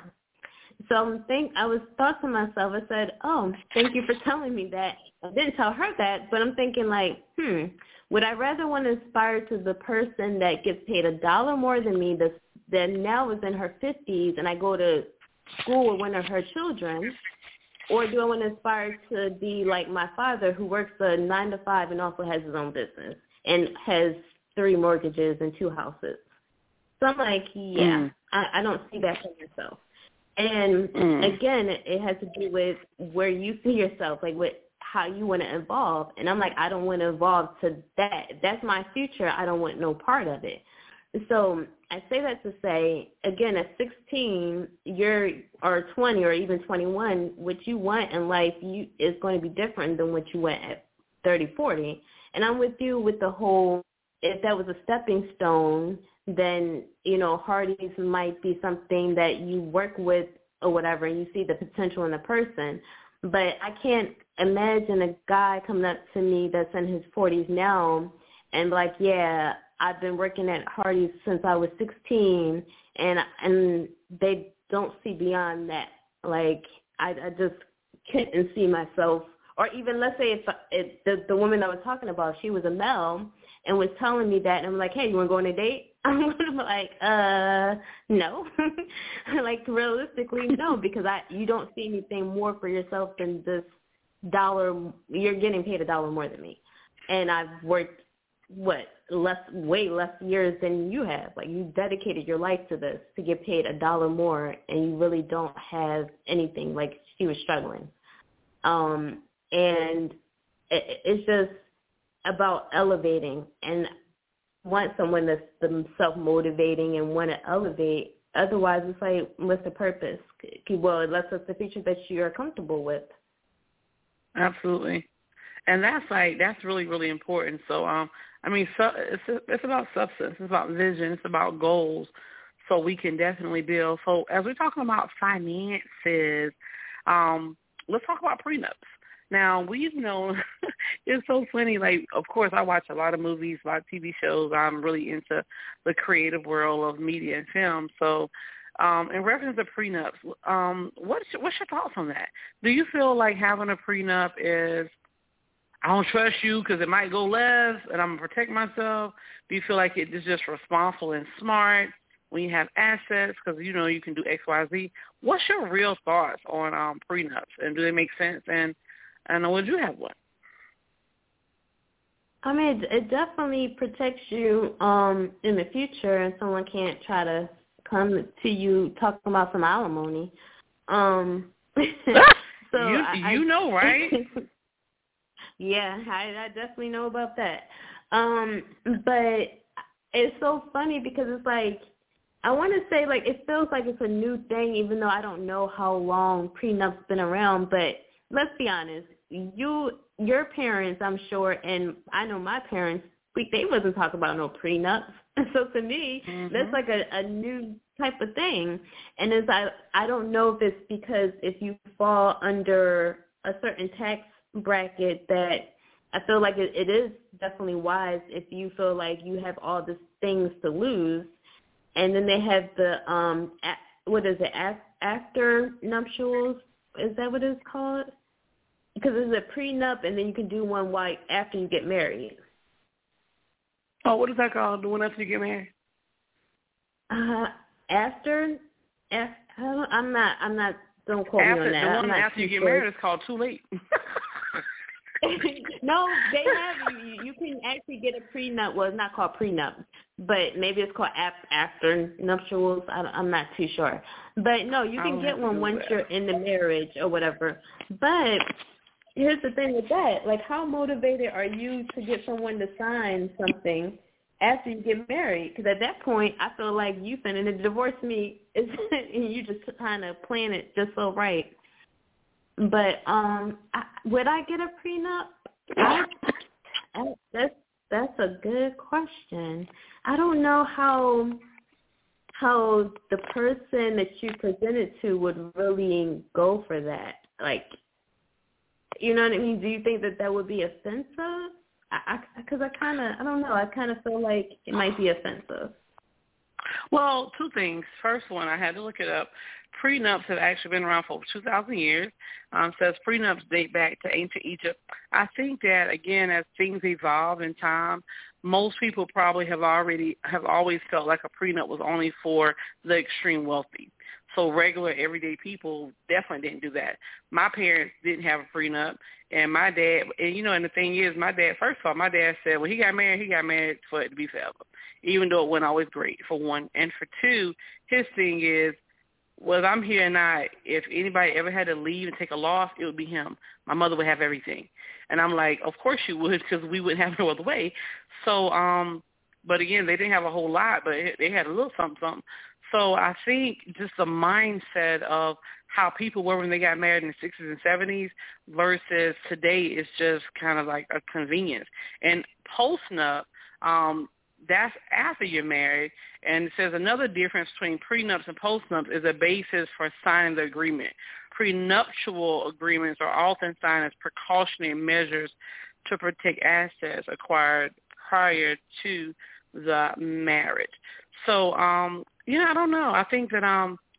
So I thought to myself, I said, oh, thank you for telling me that. I didn't tell her that, but I'm thinking like, would I rather want to aspire to the person that gets paid $1 more than me that now is in her 50s and I go to school with one of her children, or do I want to aspire to be like my father who works a 9 to 5 and also has his own business and has 3 mortgages and 2 houses? So I'm like, I don't see that for myself. And again, it has to do with where you see yourself, like how you want to evolve. And I'm like, I don't want to evolve to that. If that's my future, I don't want no part of it. So I say that to say, again, at 16, or 20 or even 21, what you want in life is going to be different than what you want at 30, 40. And I'm with you with the whole, if that was a stepping stone, then, Hardee's might be something that you work with or whatever, and you see the potential in the person. But I can't imagine a guy coming up to me that's in his 40s now and like, yeah, I've been working at Hardee's since I was 16, and they don't see beyond that. Like, I just couldn't see myself. Or even, let's say if the woman I was talking about, she was a male and was telling me that, and I'm like, hey, you want to go on a date? I'm like, no. Like, realistically, no, because you don't see anything more for yourself than this $1. You're getting paid $1 more than me. And I've worked, way less years than you have. Like, you dedicated your life to this to get paid $1 more, and you really don't have anything. Like, she was struggling. And it's just about elevating, and want someone that's self-motivating and want to elevate. Otherwise, it's like, what's the purpose? Well, unless it's the future that you're comfortable with. Absolutely. And that's really, really important. So, it's about substance. It's about vision. It's about goals. So we can definitely build. So as we're talking about finances, let's talk about prenups. Now, we've known, it's so funny, like, of course, I watch a lot of movies, a lot of TV shows. I'm really into the creative world of media and film. So in reference to prenups, what's your thoughts on that? Do you feel like having a prenup is, I don't trust you because it might go less and I'm going to protect myself? Do you feel like it is just responsible and smart when you have assets because, you know, you can do X, Y, Z? What's your real thoughts on prenups, and do they make sense? And would you have one? I mean, it definitely protects you in the future, and someone can't try to come to you talking about some alimony. So you know, right? Yeah, I definitely know about that. But it's so funny because it's like, I want to say, like, it feels like it's a new thing, even though I don't know how long prenups been around. But let's be honest, your parents, I'm sure, and I know my parents, they wasn't talking about no prenups. So to me, that's like a new type of thing. And it's, I don't know if it's because if you fall under a certain tax bracket that I feel like it is definitely wise if you feel like you have all these things to lose. And then they have the, after nuptials? Is that what it's called? Because it's a prenup, and then you can do one after you get married. Oh, what is that called? The one after you get married? I'm not. Don't quote me on that. The one after you get married is called Too Late. No, they have you can actually get a prenup. Well, it's not called prenup, but maybe it's called after nuptials. I'm not too sure. But no, you can get one once you're in the marriage or whatever. But here's the thing with that. Like, how motivated are you to get someone to sign something after you get married? Because at that point, I feel like you finna to divorce me, and you just kind of plan it just so right. But would I get a prenup? That's a good question. I don't know how the person that you presented to would really go for that. Like, you know what I mean? Do you think that would be offensive? Because I don't know. I kind of feel like it might be offensive. Well, two things. First one, I had to look it up. Prenups have actually been around for over 2,000 years. Says prenups date back to ancient Egypt. I think that, again, as things evolve in time, most people probably have always felt like a prenup was only for the extreme wealthy. So regular, everyday people definitely didn't do that. My parents didn't have a prenup, and my dad, and the thing is, my dad said, when he got married for it to be forever, even though it wasn't always great, for one. And for two, his thing is, well, I'm here now. If anybody ever had to leave and take a loss, it would be him. My mother would have everything. And I'm like, of course you would, because we wouldn't have no other way. So, but again, they didn't have a whole lot, but they had a little something. So I think just the mindset of how people were when they got married in the 60s and 70s versus today is just kind of like a convenience. And post-nup, that's after you're married, and it says another difference between prenups and postnups is a basis for signing the agreement. Prenuptial agreements are often signed as precautionary measures to protect assets acquired prior to the marriage. So, I don't know. I think that,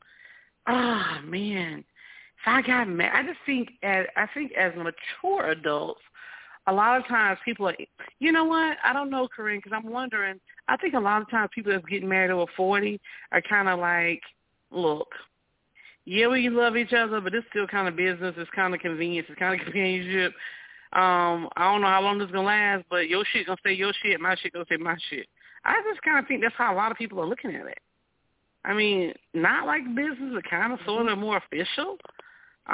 if I got married, I think as mature adults, a lot of times people are, you know what? I don't know, Corinne, because I'm wondering, I think a lot of times people that's getting married over 40 are kind of like, look, yeah, we love each other, but it's still kind of business. It's kind of convenience. It's kind of companionship. I don't know how long this is going to last, but your shit going to stay your shit. My shit going to stay my shit. I just kind of think that's how a lot of people are looking at it. I mean, not like business, but kind of sort of more official. But,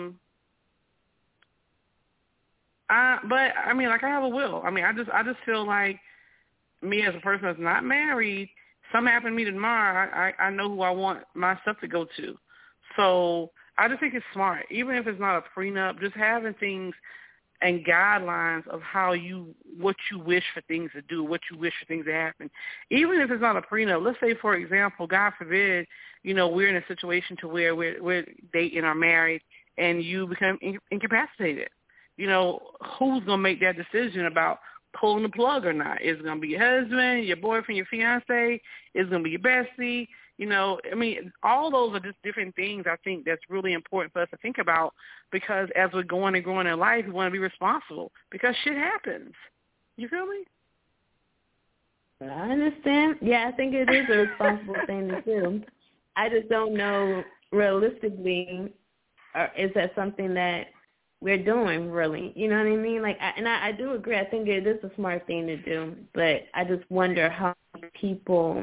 I mean, like I have a will. I mean, I just feel like me as a person that's not married, something happened to me tomorrow, I know who I want my stuff to go to. So I just think it's smart, even if it's not a prenup, just having things and guidelines of what you wish for things to do, what you wish for things to happen. Even if it's not a prenup, let's say, for example, God forbid, we're in a situation to where we're dating or married and you become incapacitated. Who's going to make that decision about pulling the plug or not? Is it going to be your husband, your boyfriend, your fiance? Is it going to be your bestie? I mean, all those are just different things I think that's really important for us to think about, because as we're going and growing in life, we want to be responsible because shit happens. You feel me? I understand. Yeah, I think it is a responsible thing to do. I just don't know realistically, is that something that we're doing really? You know what I mean? Like, I do agree. I think it is a smart thing to do, but I just wonder how people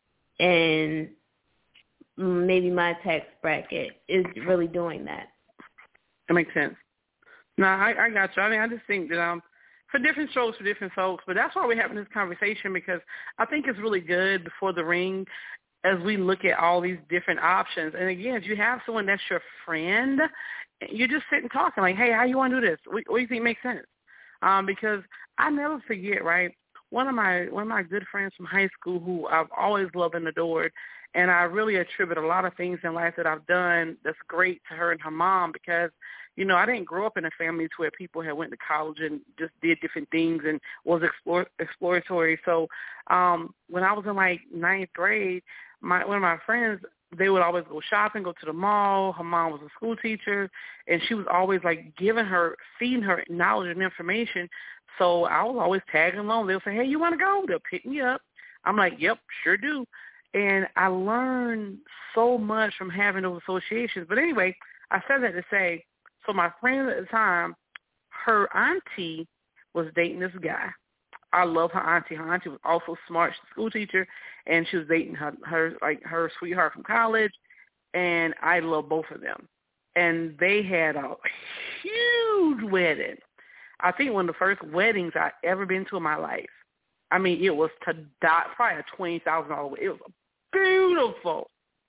in maybe my tax bracket is really doing that. That makes sense. No, I got you. I mean, I just think that for different strokes for different folks, but that's why we're having this conversation, because I think it's really good before the ring as we look at all these different options. And again, if you have someone that's your friend, you're just sitting talking like, hey, how you want to do this? What do you think makes sense? Because I never forget, right? One of my good friends from high school who I've always loved and adored, and I really attribute a lot of things in life that I've done that's great to her and her mom, because, I didn't grow up in a family where people had went to college and just did different things and was exploratory. So when I was in like ninth grade, one of my friends, they would always go shopping, go to the mall. Her mom was a school teacher, and she was always like feeding her knowledge and information. So I was always tagging along. They'll say, hey, you want to go? They'll pick me up. I'm like, yep, sure do. And I learned so much from having those associations. But anyway, I said that to say, so my friend at the time, her auntie was dating this guy. I love her auntie. Her auntie was also smart. She's a school teacher, and she was dating her sweetheart from college, and I love both of them. And they had a huge wedding. I think one of the first weddings I've ever been to in my life. I mean, it was to die, probably a $20,000 wedding. It was beautiful.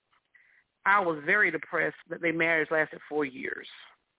I was very depressed that their marriage lasted 4 years.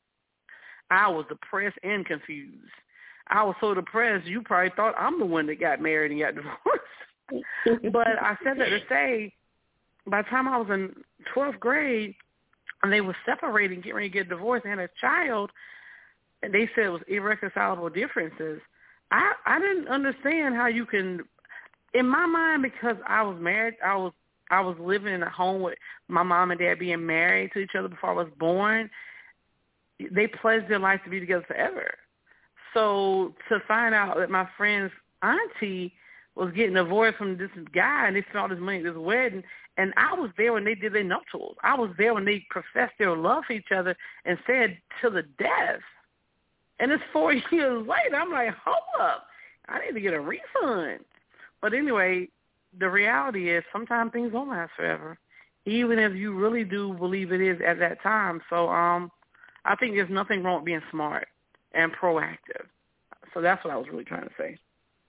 I was depressed and confused. I was so depressed, you probably thought I'm the one that got married and got divorced. But I said that to say, by the time I was in 12th grade, and they were separating, getting ready to get divorced, and had a child, and they said it was irreconcilable differences. I didn't understand how you can, in my mind, because I was married, I was living in a home with my mom and dad being married to each other before I was born. They pledged their life to be together forever. So to find out that my friend's auntie was getting divorced from this guy and they spent all this money at this wedding, and I was there when they did their nuptials. I was there when they professed their love for each other and said to the death. And it's 4 years later. I'm like, hold up. I need to get a refund. But anyway, the reality is sometimes things don't last forever, even if you really do believe it is at that time. So I think there's nothing wrong with being smart and proactive. So that's what I was really trying to say.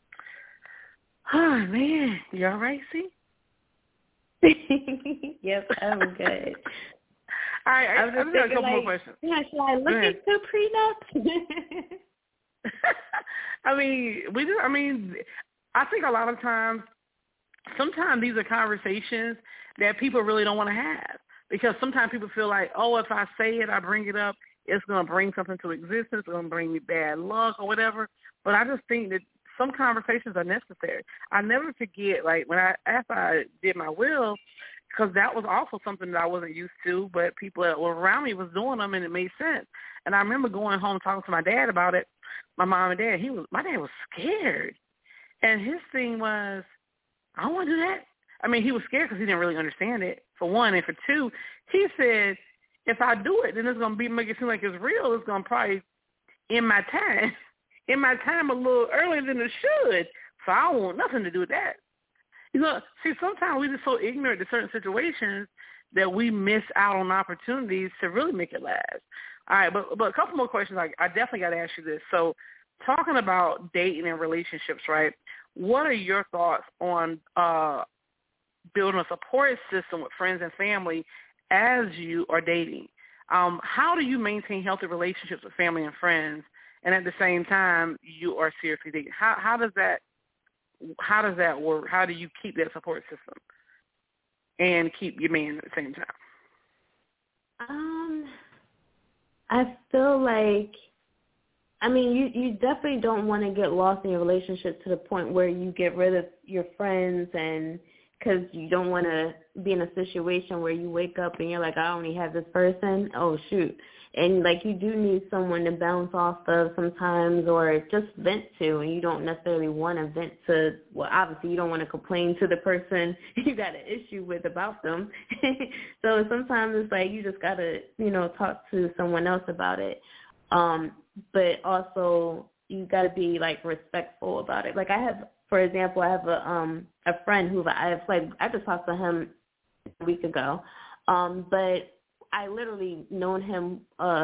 Oh, man. You all right, see? Yep, I'm good. All right, I've just got a couple more questions. Yeah, should I look into prenups? I think a lot of times, sometimes these are conversations that people really don't want to have, because sometimes people feel like, oh, if I say it, I bring it up, it's going to bring something to existence, it's going to bring me bad luck or whatever. But I just think that some conversations are necessary. I never forget, like, after I did my will, because that was also something that I wasn't used to, but people that were around me was doing them, and it made sense. And I remember going home talking to my dad about it, my mom and dad. My dad was scared. And his thing was, I want to do that. I mean, he was scared because he didn't really understand it, for one. And for two, he said, if I do it, then it's going to make it seem like it's real. It's going to probably end my time a little earlier than it should. So I don't want nothing to do with that. You know, see, sometimes we're just so ignorant to certain situations that we miss out on opportunities to really make it last. All right, but a couple more questions. I definitely got to ask you this. So talking about dating and relationships, right, what are your thoughts on building a support system with friends and family as you are dating? How do you maintain healthy relationships with family and friends, and at the same time you are seriously dating? How does that work? How do you keep that support system and keep your man at the same time? I feel like, I mean, you definitely don't want to get lost in your relationship to the point where you get rid of your friends, and because you don't want to be in a situation where you wake up and you're like, I only have this person. Oh, shoot. And, like, you do need someone to bounce off of sometimes or just vent to, and you don't necessarily want to vent to, well, obviously you don't want to complain to the person you got an issue with about them. So sometimes it's like you just got to, talk to someone else about it. But also you got to be, like, respectful about it. Like, for example, I have a friend who I just talked to him a week ago, but I literally known him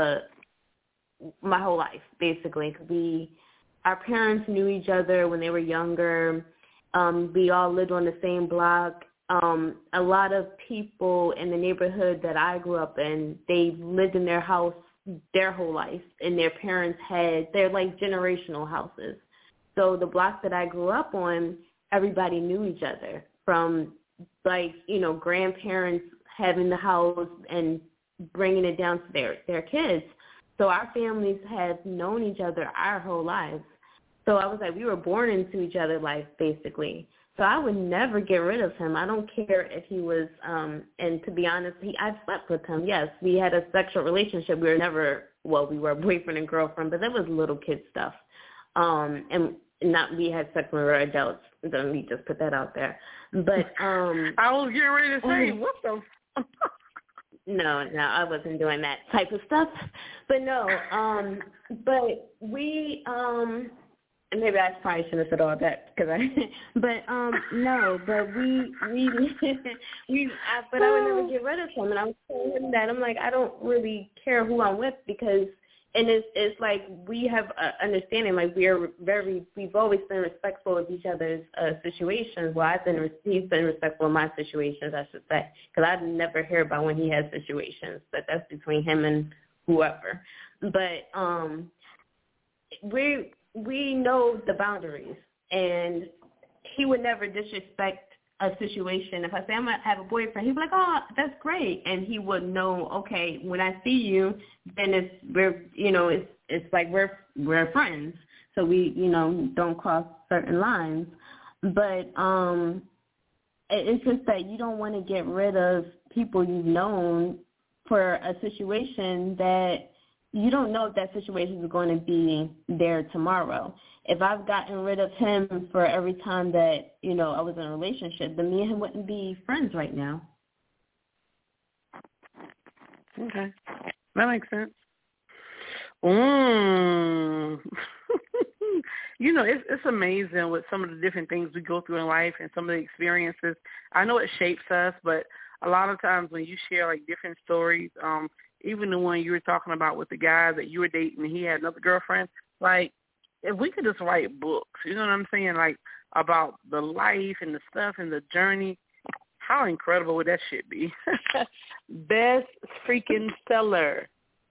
my whole life, basically. Our parents knew each other when they were younger. We all lived on the same block. A lot of people in the neighborhood that I grew up in, they lived in their house their whole life, and their parents they're like generational houses. So the block that I grew up on, everybody knew each other, from grandparents having the house and bringing it down to their kids. So our families have known each other our whole lives. So I was like, we were born into each other's life, basically. So I would never get rid of him. I don't care if he was, and to be honest, I slept with him. Yes, we had a sexual relationship. We were boyfriend and girlfriend, but that was little kid stuff. And we had sex when we were adults. Let me just put that out there. But I was getting ready to say, what the No, I wasn't doing that type of stuff. But no, but we, maybe I probably shouldn't have said all that but I would never get rid of him. And I was telling him that, I'm like, I don't really care who I'm with, because, and it's like we have understanding, like we've always been respectful of each other's situations. Well, he's been respectful of my situations, I should say, because I never hear about when he has situations, but that's between him and whoever. But we know the boundaries, and he would never disrespect a situation. If I say I'm going to have a boyfriend, he'd be like, oh, that's great. And he would know, okay, when I see you, then it's like we're friends. So we, don't cross certain lines. But it's just that you don't want to get rid of people you've known for a situation that you don't know if that situation is going to be there tomorrow. If I've gotten rid of him for every time that, I was in a relationship, then me and him wouldn't be friends right now. Okay. That makes sense. It's amazing with some of the different things we go through in life and some of the experiences. I know it shapes us, but a lot of times when you share, like, different stories, even the one you were talking about with the guy that you were dating and he had another girlfriend, like, if we could just write books, you know what I'm saying, like, about the life and the stuff and the journey, how incredible would that shit be? Best freaking seller.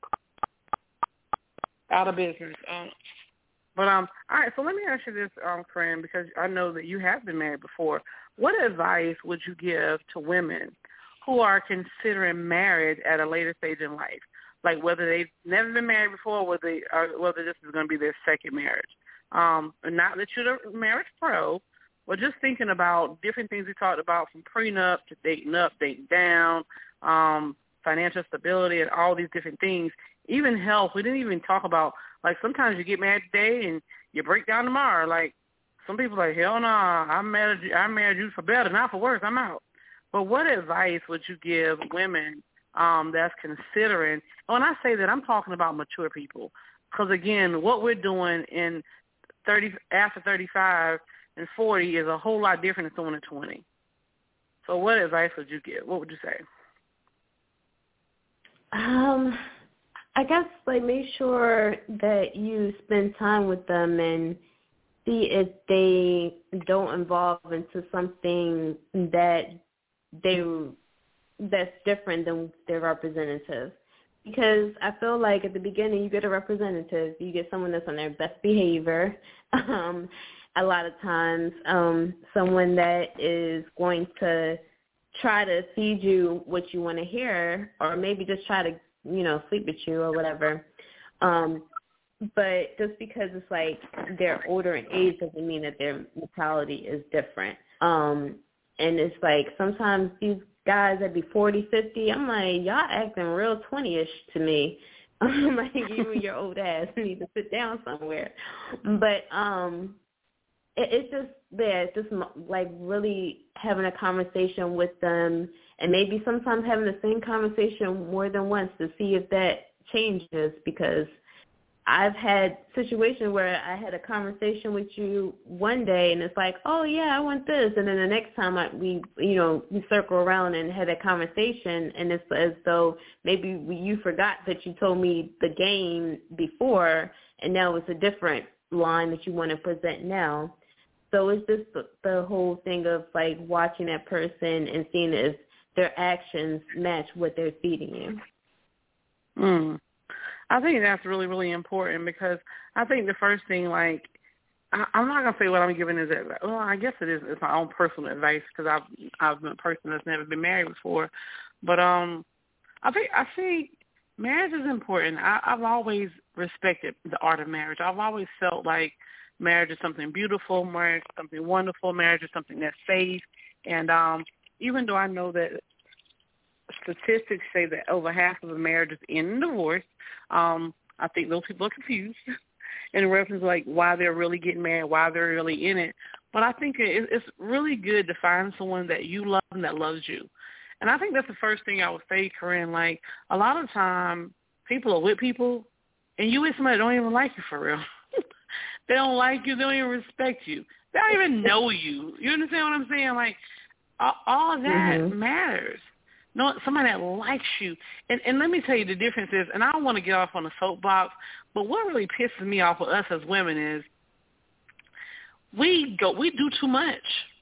Out of business. But all right, so let me ask you this, friend, because I know that you have been married before. What advice would you give to women who are considering marriage at a later stage in life, like whether they've never been married before, whether this is going to be their second marriage? Not that you're a marriage pro, but just thinking about different things we talked about, from prenup to dating up, dating down, financial stability, and all these different things. Even health. We didn't even talk about, like, sometimes you get married today and you break down tomorrow. Like, some people are like, hell no, I married you for better, not for worse. I'm out. But what advice would you give women that's considering? When I say that, I'm talking about mature people, because again, what we're doing in after 35 and 40 is a whole lot different than someone at 20. So what advice would you give? What would you say? I guess make sure that you spend time with them and see if they don't evolve into something that's different than their representative. Because I feel like at the beginning you get a representative, you get someone that's on their best behavior. A lot of times, someone that is going to try to feed you what you want to hear, or maybe just try to, sleep with you or whatever. But just because it's they're older in age doesn't mean that their mentality is different. And it's sometimes these guys that be 40, 50, I'm like, y'all acting real 20-ish to me. I'm like, you and your old ass need to sit down somewhere. But it's just really having a conversation with them, and maybe sometimes having the same conversation more than once to see if that changes, because I've had situations where I had a conversation with you one day and it's like, oh yeah, I want this, and then the next time we circle around and had a conversation, and it's as though maybe you forgot that you told me the game before, and now it's a different line that you want to present now. So it's just the whole thing of watching that person and seeing if their actions match what they're feeding you. I think that's really, really important, because I think the first thing, I'm not going to say what I'm giving is advice. Well, I guess it's my own personal advice, because I've been a person that's never been married before. But I think marriage is important. I've always respected the art of marriage. I've always felt like marriage is something beautiful, marriage is something wonderful, marriage is something that's safe. And even though I know that statistics say that over half of the marriages end in divorce, I think those people are confused in reference to why they're really getting married, why they're really in it. But I think it's really good to find someone that you love and that loves you. And I think that's the first thing I would say, Corinne. A lot of time people are with people, and you with somebody that don't even like you for real. They don't like you. They don't even respect you. They don't even know you. You understand what I'm saying? All of that matters. No, somebody that likes you. And let me tell you the difference is, and I don't want to get off on a soapbox, but what really pisses me off with us as women is we do too much.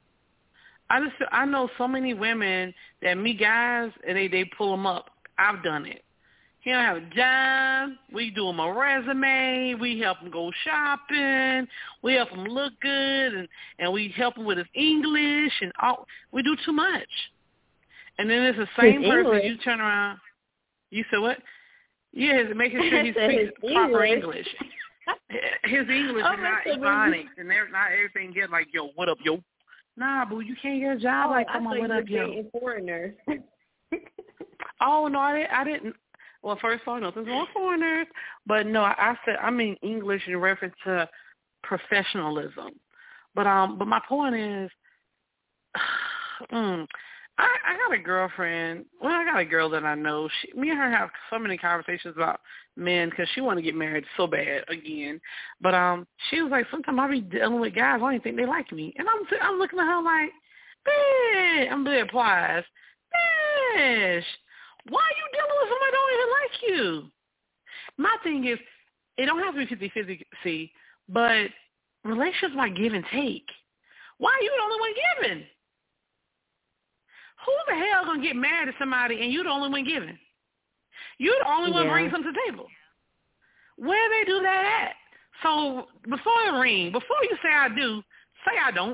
I know so many women that meet guys and they pull them up. I've done it. He don't have a job. We do him a resume. We help him go shopping. We help him look good, and we help him with his English, and all. We do too much. And then it's the same person you turn around. You said what? Yeah, making sure he speaks proper English. His English is not Ebonics, and not everything get yo, what up, yo? Nah, boo, you can't get a job come on, what up, yo? Foreigners. Oh no, I didn't. Well, first of all, nothing's wrong with foreigners, but no, I said I mean English in reference to professionalism. But my point is, I got a girlfriend. Well, I got a girl that I know. Me and her have so many conversations about men because she want to get married so bad again. But she was like, sometimes I be dealing with guys, I don't even think they like me, and I'm looking at her like, bitch, I'm being plies, bitch. Why are you dealing with somebody that don't even like you? My thing is, it don't have to be 50-50, see, but relationships like give and take. Why are you the only one giving? Who the hell gonna get married to somebody and you the only one giving? You the only one bringing something to the table. Where they do that at? So before it ring, before you say I do, say I don't.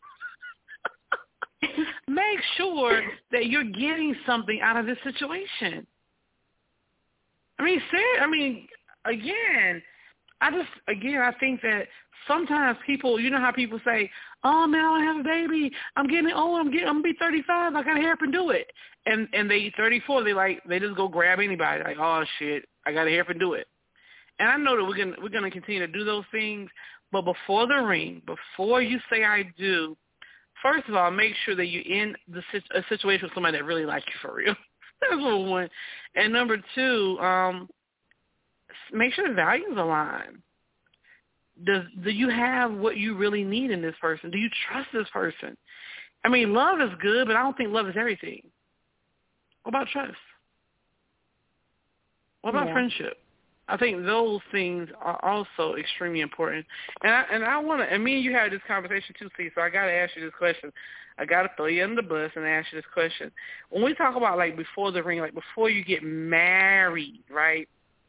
Make sure that you're getting something out of this situation. I mean, I think that sometimes people, you know how people say, oh, man, I don't have a baby. I'm getting old. I'm going to be 35. I got to hurry up and do it. And they 34, they just go grab anybody. Like, oh, shit, I got to hurry up and do it. And I know that we're going to continue to do those things, But before the ring, before you say I do, first of all, make sure that you're in a situation with somebody that really likes you for real. That's number one. And number two, make sure the values align. Do you have what you really need in this person? Do you trust this person? I mean, love is good, but I don't think love is everything. What about trust? What about friendship? I think those things are also extremely important. And I want to, and me and you had this conversation too, see, so I got to ask you this question. I got to throw you under the bus and ask you this question. When we talk about, like, before the ring, like before you get married, right,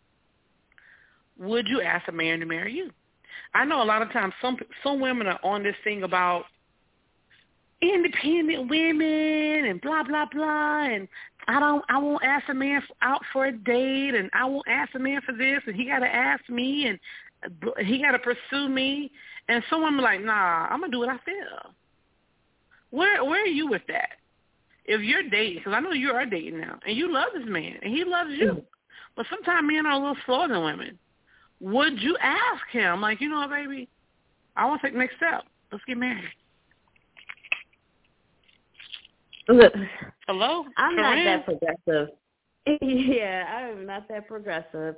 would you ask a man to marry you? I know a lot of times some women are on this thing about independent women and blah, blah, blah, and I won't ask a man out for a date, and I won't ask a man for this, and he got to ask me, and he got to pursue me. And some women are like, nah, I'm going to do what I feel. Where are you with that? If you're dating, because I know you are dating now, and you love this man, and he loves you, but sometimes men are a little slower than women. Would you ask him, like, you know what, baby, I want to take the next step. Let's get married. Look, hello? I'm Corinne? not that progressive. Yeah, I'm not that progressive.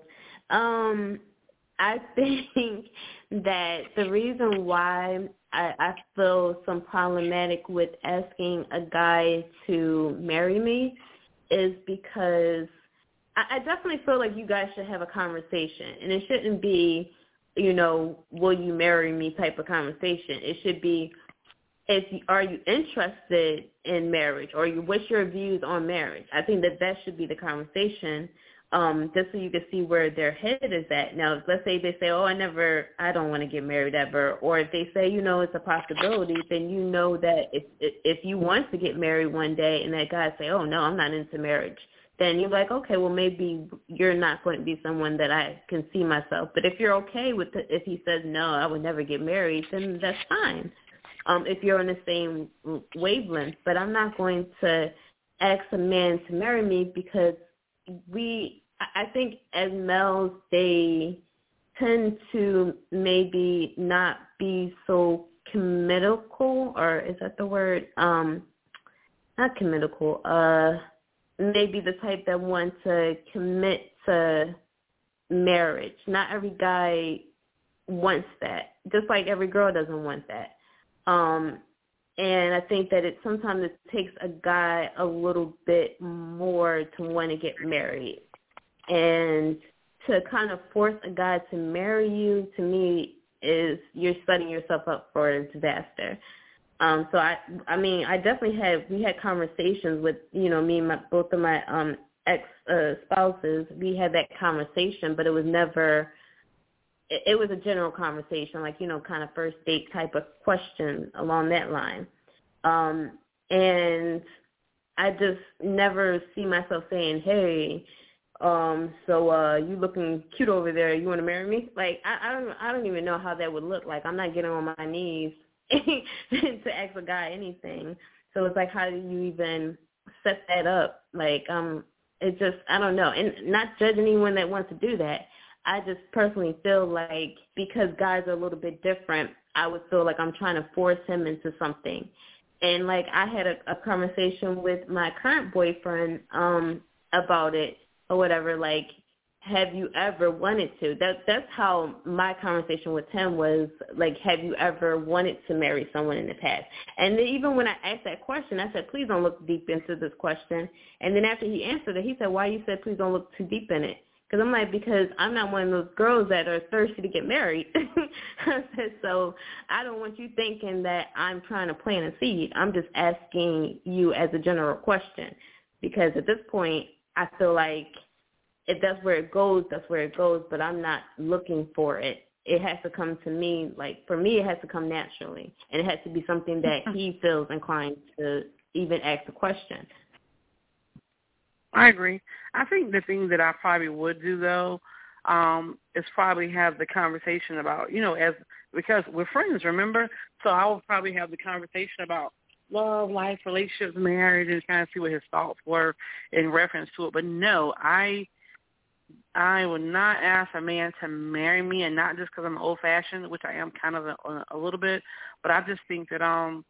I think that the reason why I feel some problematic with asking a guy to marry me is because I definitely feel like you guys should have a conversation, and it shouldn't be, you know, will you marry me type of conversation. It should be, are you interested in marriage, or what's your views on marriage? I think that should be the conversation, just so you can see where their head is at. Now, let's say they say, oh, I don't want to get married ever, or if they say, you know, it's a possibility, then you know that if you want to get married one day and that guy say, oh, no, I'm not into marriage, then you're like, okay, well, maybe you're not going to be someone that I can see myself. But if you're okay with it, if he says, no, I would never get married, then that's fine. If you're on the same wavelength. But I'm not going to ask a man to marry me because I think as males, they tend to maybe not be so commitical, or is that the word? Not commitical. Maybe the type that want to commit to marriage. Not every guy wants that, just like every girl doesn't want that. And I think that sometimes it takes a guy a little bit more to want to get married. And to kind of force a guy to marry you, to me, is you're setting yourself up for a disaster. So I mean, we had conversations with, you know, me and both of my ex-spouses. We had that conversation, but it was never, it was a general conversation, like, you know, kind of first date type of question along that line. And I just never see myself saying, hey, so you looking cute over there, you want to marry me? Like, I don't even know how that would look like. I'm not getting on my knees to ask a guy anything. So it's like, how do you even set that up? Like, it just, I don't know. And not judge anyone that wants to do that. I just personally feel like because guys are a little bit different, I would feel like I'm trying to force him into something. And like, I had a conversation with my current boyfriend about it or whatever, like, have you ever wanted to? That's how my conversation with him was, like, have you ever wanted to marry someone in the past? And then even when I asked that question, I said, please don't look deep into this question. And then after he answered it, he said, why you said please don't look too deep in it? Because I'm like, because I'm not one of those girls that are thirsty to get married. I said, so I don't want you thinking that I'm trying to plant a seed. I'm just asking you as a general question. Because at this point, I feel like if that's where it goes, that's where it goes, but I'm not looking for it. It has to come to me, like, for me, it has to come naturally. And it has to be something that he feels inclined to even ask the question. I agree. I think the thing that I probably would do, though, is probably have the conversation about, you know, because we're friends, remember? So I would probably have the conversation about love, life, relationships, marriage, and kind of see what his thoughts were in reference to it. But no, I would not ask a man to marry me, and not just because I'm old-fashioned, which I am kind of a little bit, but I just think that no.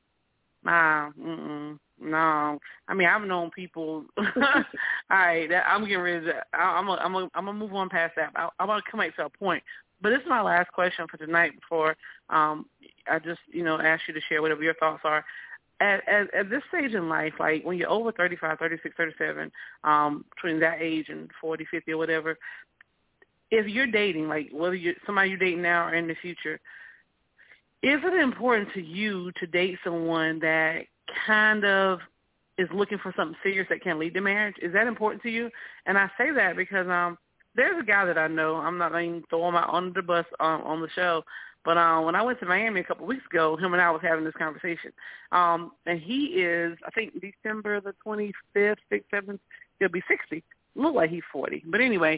I mean, I've known people. All right, I'm getting ready to. I'm gonna move on past that. I want to come back to a point, but this is my last question for tonight. Before I just ask you to share whatever your thoughts are. At this stage in life, like when you're over 35, 36, 37, between that age and 40, 50 or whatever, if you're dating, like whether you're somebody you're dating now or in the future, is it important to you to date someone that kind of is looking for something serious that can lead to marriage? Is that important to you? And I say that because there's a guy that I know. I'm not even throwing him out under the bus on the show. But when I went to Miami a couple of weeks ago, him and I was having this conversation. And he is, I think, December the 25th, 6th, 7th, he'll be 60. Look like he's 40. But anyway,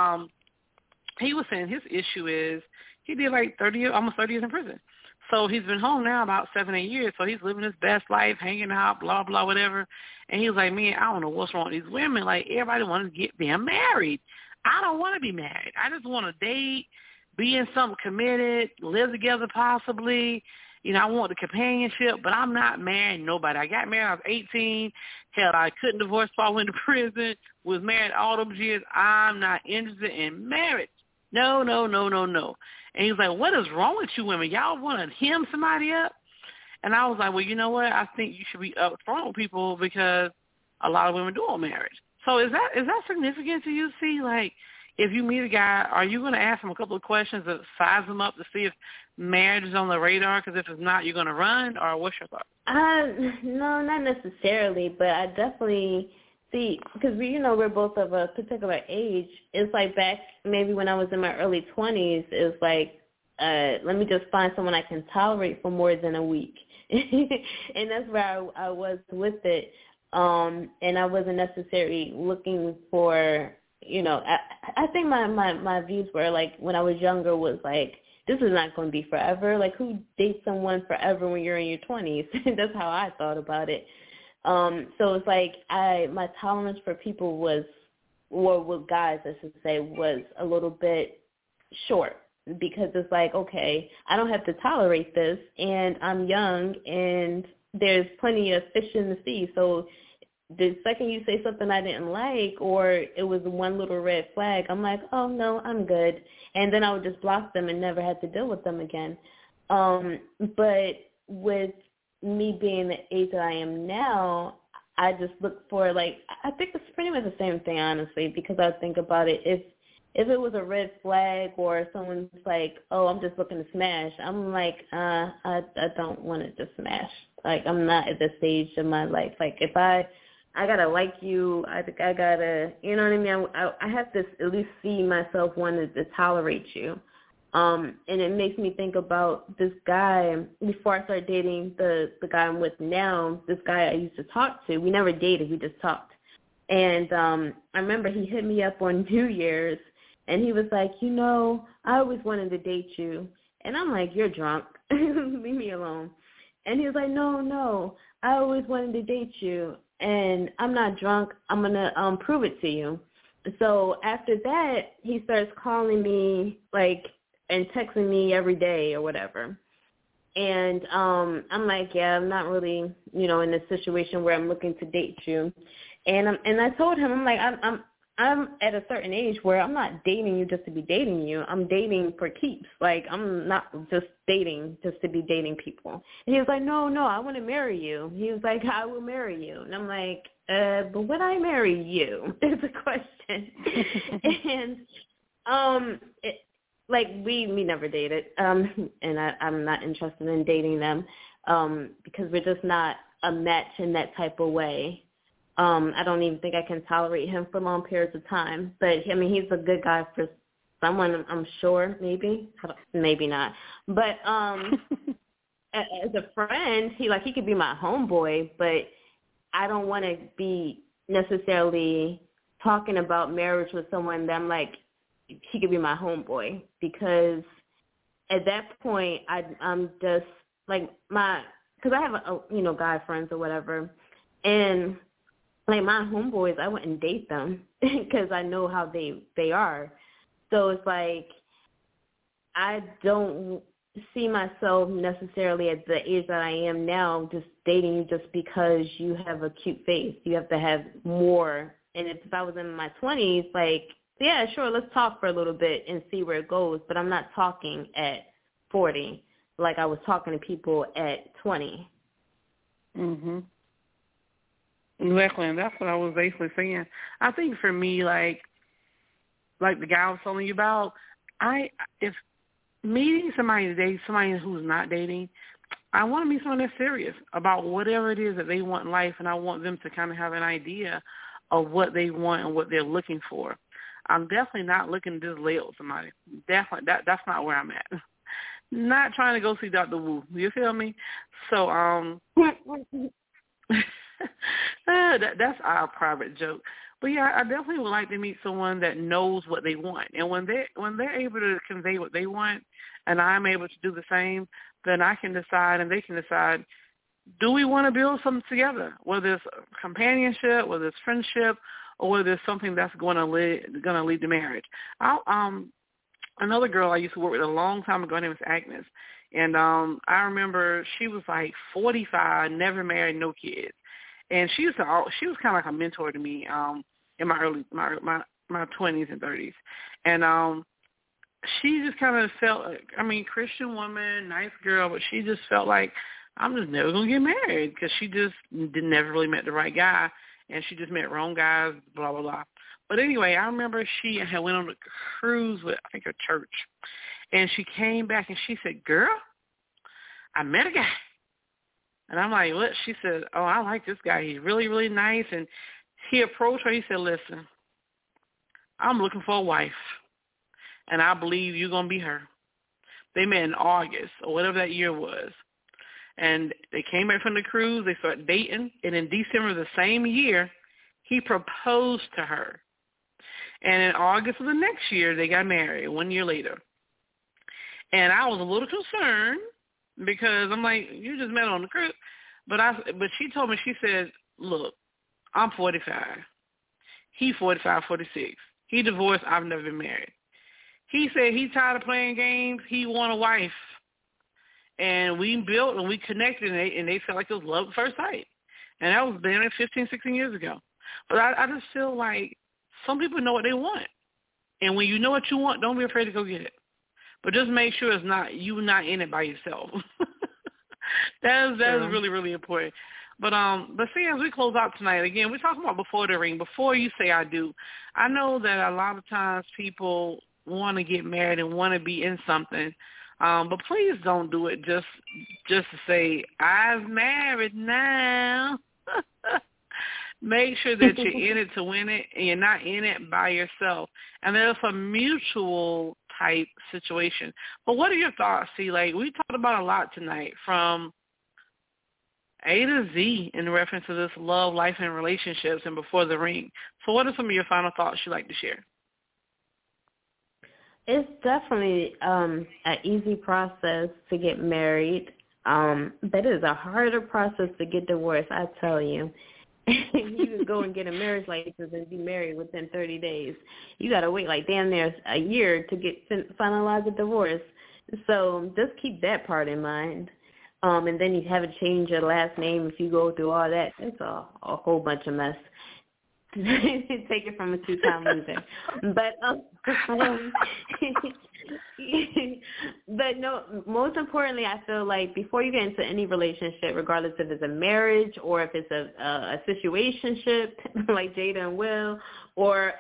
he was saying his issue is he did like almost 30 years in prison. So he's been home now about 7, 8 years. So he's living his best life, hanging out, blah, blah, whatever. And he was like, man, I don't know what's wrong with these women. Like, everybody wants to get them married. I don't want to be married. I just want to date, be in something committed, live together possibly. I want the companionship, but I'm not marrying nobody. I got married when I was 18. Hell, I couldn't divorce before I went to prison, was married all those years. I'm not interested in marriage. No. And he was like, what is wrong with you women? Y'all want to hem somebody up? And I was like, well, you know what? I think you should be upfront with people because a lot of women do want marriage. So is that significant to you, see? Like, if you meet a guy, are you going to ask him a couple of questions to size him up to see if marriage is on the radar? Because if it's not, you're going to run? Or what's your thought? No, not necessarily, but I definitely see, because we're both of a particular age. It's like back maybe when I was in my early 20s, it's like, let me just find someone I can tolerate for more than a week. And that's where I was with it. And I wasn't necessarily looking for, I think my views were like when I was younger was like, this is not going to be forever. Like, who dates someone forever when you're in your 20s? That's how I thought about it. So it's like my tolerance for people was, or with guys, I should say, was a little bit short because it's like, okay, I don't have to tolerate this, and I'm young, and there's plenty of fish in the sea. So the second you say something I didn't like, or it was one little red flag, I'm like, oh, no, I'm good. And then I would just block them and never have to deal with them again. But with me being the age that I am now, I just look for, like, I think it's pretty much the same thing, honestly, because I think about it. If it was a red flag or someone's like, oh, I'm just looking to smash, I'm like, I don't want to just smash. Like, I'm not at this stage of my life. Like, if I got to like you, I think I got to, you know what I mean? I have to at least see myself wanting to tolerate you. And it makes me think about this guy. Before I started dating the guy I'm with now, this guy I used to talk to, we never dated, we just talked. And I remember he hit me up on New Year's, and he was like, I always wanted to date you. And I'm like, you're drunk. Leave me alone. And he was like, no, I always wanted to date you, and I'm not drunk. I'm going to prove it to you. So after that, he starts calling me, like, and texting me every day or whatever. And I'm like, yeah, I'm not really, in a situation where I'm looking to date you. And I told him, I'm like, I'm at a certain age where I'm not dating you just to be dating you. I'm dating for keeps. Like, I'm not just dating just to be dating people. And he was like, no, I want to marry you. He was like, I will marry you. And I'm like, but would I marry you? Is the question. And like we never dated, and I'm not interested in dating them because we're just not a match in that type of way. I don't even think I can tolerate him for long periods of time. But, I mean, he's a good guy for someone, I'm sure, maybe. Maybe not. But as a friend, he could be my homeboy, but I don't want to be necessarily talking about marriage with someone that I'm like, he could be my homeboy, because at that point I'm just like because I have guy friends or whatever, and like my homeboys, I wouldn't date them because I know how they are. So it's like I don't see myself necessarily at the age that I am now just dating you just because you have a cute face. You have to have more. And if I was in my 20s, like, yeah, sure, let's talk for a little bit and see where it goes. But I'm not talking at 40 like I was talking to people at 20. Mhm. Exactly, and that's what I was basically saying. I think for me, like the guy I was telling you about, if meeting somebody to date somebody who's not dating, I want to meet someone that's serious about whatever it is that they want in life, and I want them to kind of have an idea of what they want and what they're looking for. I'm definitely not looking to just lay with somebody. Definitely, that's not where I'm at. Not trying to go see Dr. Wu. You feel me? So, that's our private joke. But yeah, I definitely would like to meet someone that knows what they want, and when they're able to convey what they want, and I'm able to do the same, then I can decide, and they can decide, do we want to build something together? Whether it's companionship, whether it's friendship, or whether it's something that's going to lead to marriage. Another girl I used to work with a long time ago, her name was Agnes, and I remember she was like 45, never married, no kids. And she was kind of like a mentor to me in my 20s and 30s. And she just kind of felt, Christian woman, nice girl, but she just felt like, I'm just never going to get married because she just never really met the right guy, and she just met wrong guys, blah, blah, blah. But anyway, I remember she had went on a cruise with, I think, her church, and she came back and she said, girl, I met a guy. And I'm like, what? She said, oh, I like this guy. He's really, really nice. And he approached her. He said, listen, I'm looking for a wife, and I believe you're going to be her. They met in August or whatever that year was. And they came back from the cruise. They started dating. And in December of the same year, he proposed to her. And in August of the next year, they got married 1 year later. And I was a little concerned because I'm like, you just met on the cruise. But she told me, she said, look, I'm 45. He 45, 46. He divorced. I've never been married. He said he's tired of playing games. He want a wife. And we built and we connected, and they felt like it was love at first sight. And that was been 15, 16 years ago. But I just feel like some people know what they want. And when you know what you want, don't be afraid to go get it. But just make sure it's not you not in it by yourself. That is really, really important. But see, as we close out tonight, again, we're talking about before the ring, before you say I do. I know that a lot of times people want to get married and want to be in something, but please don't do it just to say, I'm married now. Make sure that you're in it to win it, and you're not in it by yourself. And there's a mutual type situation. But what are your thoughts? See, like we talked about a lot tonight, from A to Z in reference to this love, life, and relationships and before the ring. So what are some of your final thoughts you'd like to share? It's definitely an easy process to get married, but it is a harder process to get divorced, I tell you. You can go and get a marriage license and be married within 30 days. You got to wait like damn near a year to finalize a divorce. So just keep that part in mind. And then you have to change your last name if you go through all that. It's a whole bunch of mess. Take it from a two-time loser. But no, most importantly, I feel like before you get into any relationship, regardless if it's a marriage or if it's a situationship like Jada and Will, or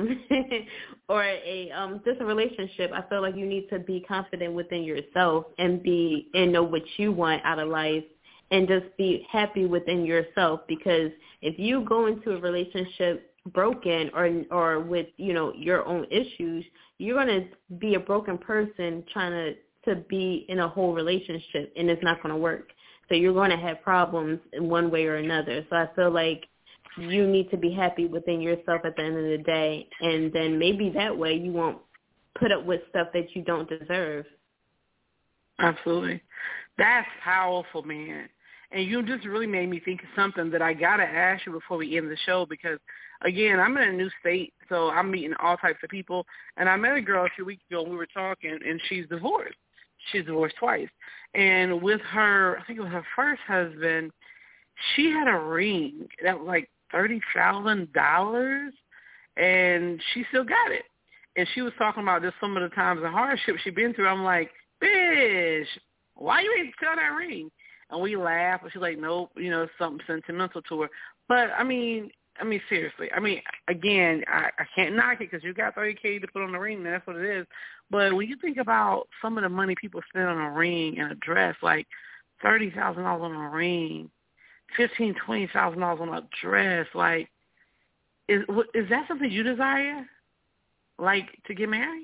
just a relationship, I feel like you need to be confident within yourself and know what you want out of life, and just be happy within yourself. Because if you go into a relationship broken or with, your own issues, you're going to be a broken person trying to be in a whole relationship, and it's not going to work. So you're going to have problems in one way or another. So I feel like you need to be happy within yourself at the end of the day, and then maybe that way you won't put up with stuff that you don't deserve. Absolutely. That's powerful, man. And you just really made me think of something that I got to ask you before we end the show because, again, I'm in a new state, so I'm meeting all types of people. And I met a girl a few weeks ago, and we were talking, and she's divorced. She's divorced twice. And with her, I think it was her first husband, she had a ring that was like $30,000, and she still got it. And she was talking about just some of the times of hardship she'd been through. I'm like, bitch, why you ain't sell that ring? And we laughed, but she's like, nope, it's something sentimental to her. But, I mean, seriously. Again, I can't knock it because you got $30K to put on the ring, and that's what it is. But when you think about some of the money people spend on a ring and a dress, like $30,000 on a ring, $15,000, $20,000 on a dress, like, is that something you desire, like, to get married?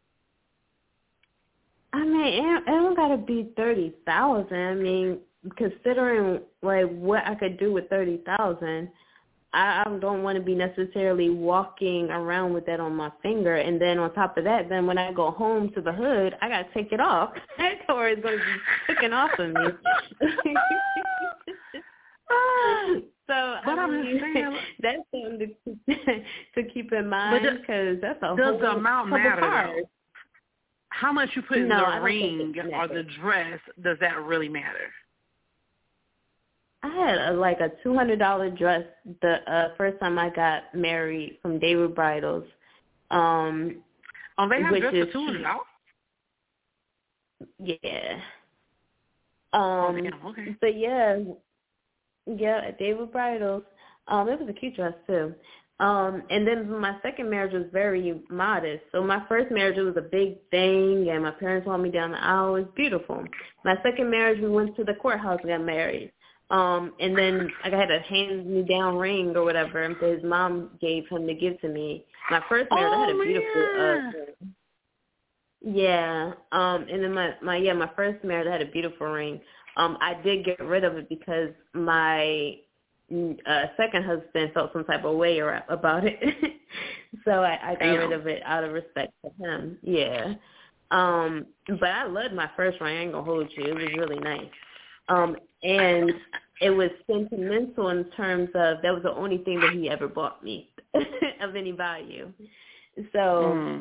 I mean, it don't gotta be $30,000. I mean, considering like what I could do with $30,000, I don't want to be necessarily walking around with that on my finger. And then on top of that, then when I go home to the hood, I gotta take it off, or it's gonna be taken off of me. So but I mean, that's something to keep in mind because that's a whole does the amount matter? Though? How much you put in the ring or the dress, does that really matter? I had a $200 dress the first time I got married from David Bridals. They have dress for $200? Yeah. Okay. But yeah, at David Bridals. It was a cute dress too. And then my second marriage was very modest. So my first marriage, it was a big thing, and my parents walked me down the aisle. It was beautiful. My second marriage, we went to the courthouse and got married. And then I had a hand-me-down ring or whatever that his mom gave him to give to me. My first marriage, I had a beautiful yeah. And then my first marriage, I had a beautiful ring. I did get rid of it because my second husband felt some type of way about it. So I got rid of it out of respect for him. Yeah. But I loved my first ring. I ain't gonna hold you. It was really nice. And it was sentimental in terms of that was the only thing that he ever bought me of any value. So,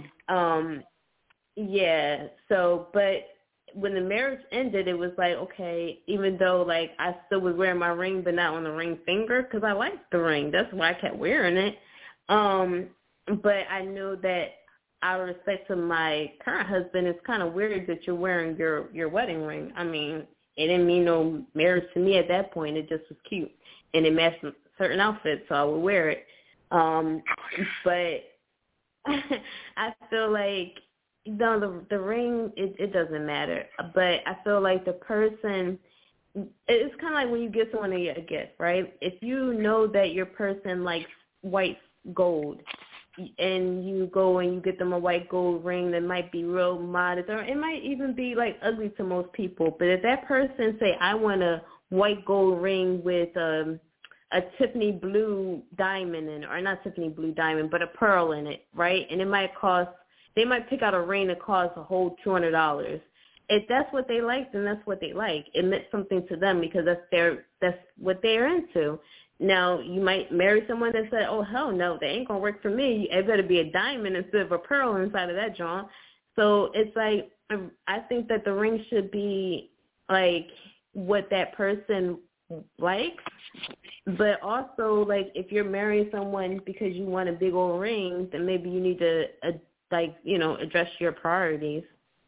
yeah. So, but when the marriage ended, it was like, okay, even though like I still was wearing my ring, but not on the ring finger because I liked the ring. That's why I kept wearing it. But I knew that out of respect to my current husband, it's kind of weird that you're wearing your wedding ring. I mean, it didn't mean no marriage to me at that point. It just was cute. And it matched certain outfits, so I would wear it. But I feel like, no, the ring, it doesn't matter. But I feel like the person, it's kind of like when you give someone a gift, right? If you know that your person likes white gold, and you go and you get them a white gold ring that might be real modest, or it might even be like ugly to most people. But if that person say, I want a white gold ring with a Tiffany blue diamond in it, or not Tiffany blue diamond, but a pearl in it, right? And it might cost, they might pick out a ring that costs a whole $200. If that's what they like, then that's what they like. It meant something to them because that's what they're into. Now, you might marry someone that said, oh, hell no, that ain't going to work for me. It better be a diamond instead of a pearl inside of that John. So it's like, I think that the ring should be like what that person likes. But also, like, if you're marrying someone because you want a big old ring, then maybe you need to, address your priorities.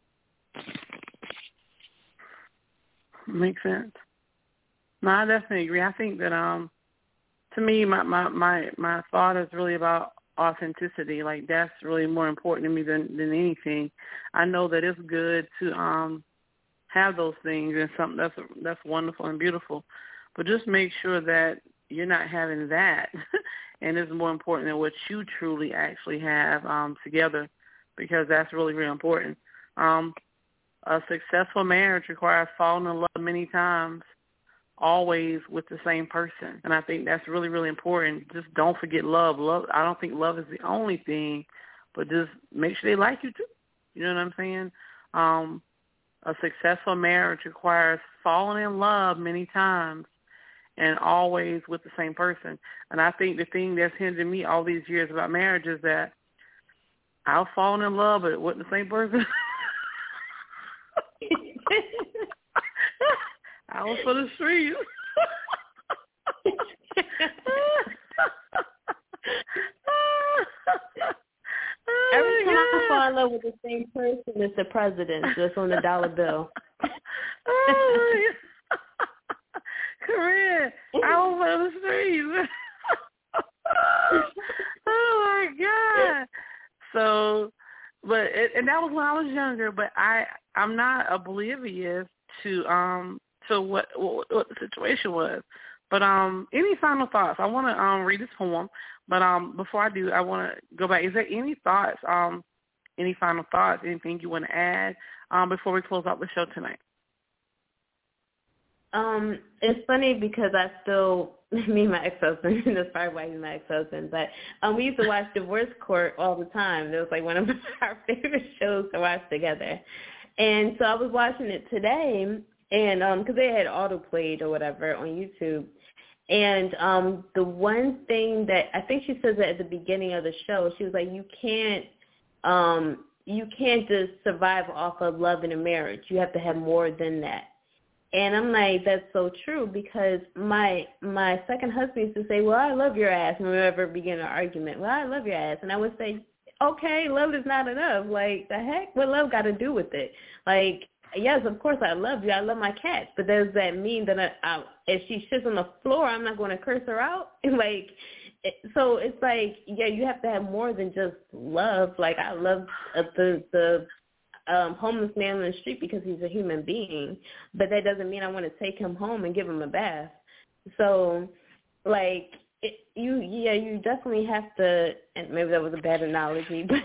Makes sense. No, I definitely agree. I think that, to me, my thought is really about authenticity. Like, that's really more important to me than anything. I know that it's good to have those things and something that's wonderful and beautiful, but just make sure that you're not having that, and it's more important than what you truly actually have together, because that's really, really important. A successful marriage requires falling in love many times, always with the same person. And I think that's really, really important. Just don't forget love. I don't think love is the only thing, but just make sure they like you too. You know what I'm saying? A successful marriage requires falling in love many times and always with the same person. And I think the thing that's hindered me all these years about marriage is that I've fallen in love, but it wasn't the same person. I was for the streets. Every time I fall in love with the same person, it's the president just on the dollar bill. Corinne, I was for the streets. Oh my God. So, and that was when I was younger. But I'm not oblivious to what the situation was. But any final thoughts? I want to read this poem. But before I do, I want to go back. Is there any thoughts? Any final thoughts? Anything you want to add before we close out the show tonight? It's funny because I still, me and my ex-husband, that's probably why he's my ex-husband, but we used to watch Divorce Court all the time. It was like one of our favorite shows to watch together. And so I was watching it today, and because they had auto-played or whatever on YouTube. And the one thing that, I think she says that at the beginning of the show, she was like, you can't just survive off of love in a marriage. You have to have more than that. And I'm like, that's so true, because my second husband used to say, well, I love your ass, when we ever begin an argument. Well, I love your ass. And I would say, okay, love is not enough. Like, the heck? What love got to do with it? Like, yes, of course I love you. I love my cats. But does that mean that if she shits on the floor, I'm not going to curse her out? Like, so it's like, yeah, you have to have more than just love. Like, I love the homeless man on the street because he's a human being, but that doesn't mean I want to take him home and give him a bath. So, like, you definitely have to, and maybe that was a bad analogy, but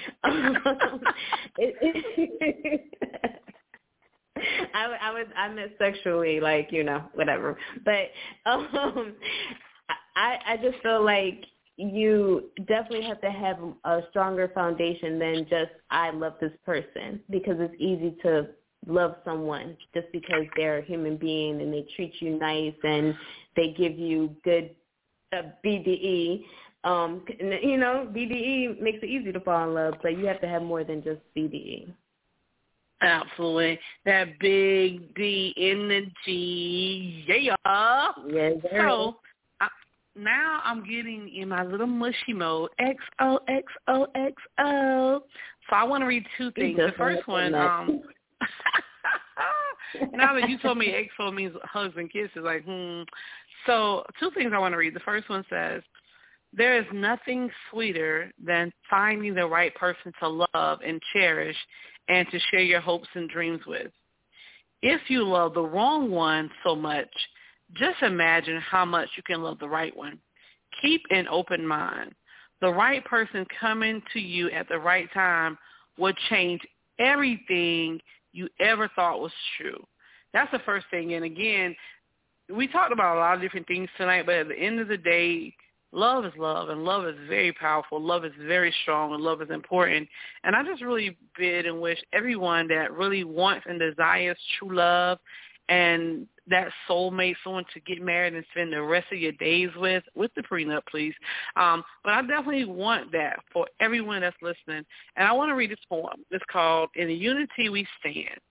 I meant sexually, like, whatever. But I just feel like you definitely have to have a stronger foundation than just I love this person, because it's easy to love someone just because they're a human being and they treat you nice and they give you good BDE. BDE makes it easy to fall in love, but you have to have more than just BDE. Absolutely. That big D energy. Yeah. Yes, so now I'm getting in my little mushy mode. XOXOXO. So I want to read two things. The first one, now that you told me XO means hugs and kisses, like, So two things I want to read. The first one says, there is nothing sweeter than finding the right person to love and cherish and to share your hopes and dreams with. If you love the wrong one so much, just imagine how much you can love the right one. Keep an open mind. The right person coming to you at the right time will change everything you ever thought was true. That's the first thing. And again, we talked about a lot of different things tonight, but at the end of the day, love is love, and love is very powerful. Love is very strong, and love is important. And I just really bid and wish everyone that really wants and desires true love and that soulmate, someone to get married and spend the rest of your days with the prenup, please. But I definitely want that for everyone that's listening. And I want to read this poem. It's called In Unity We Stand.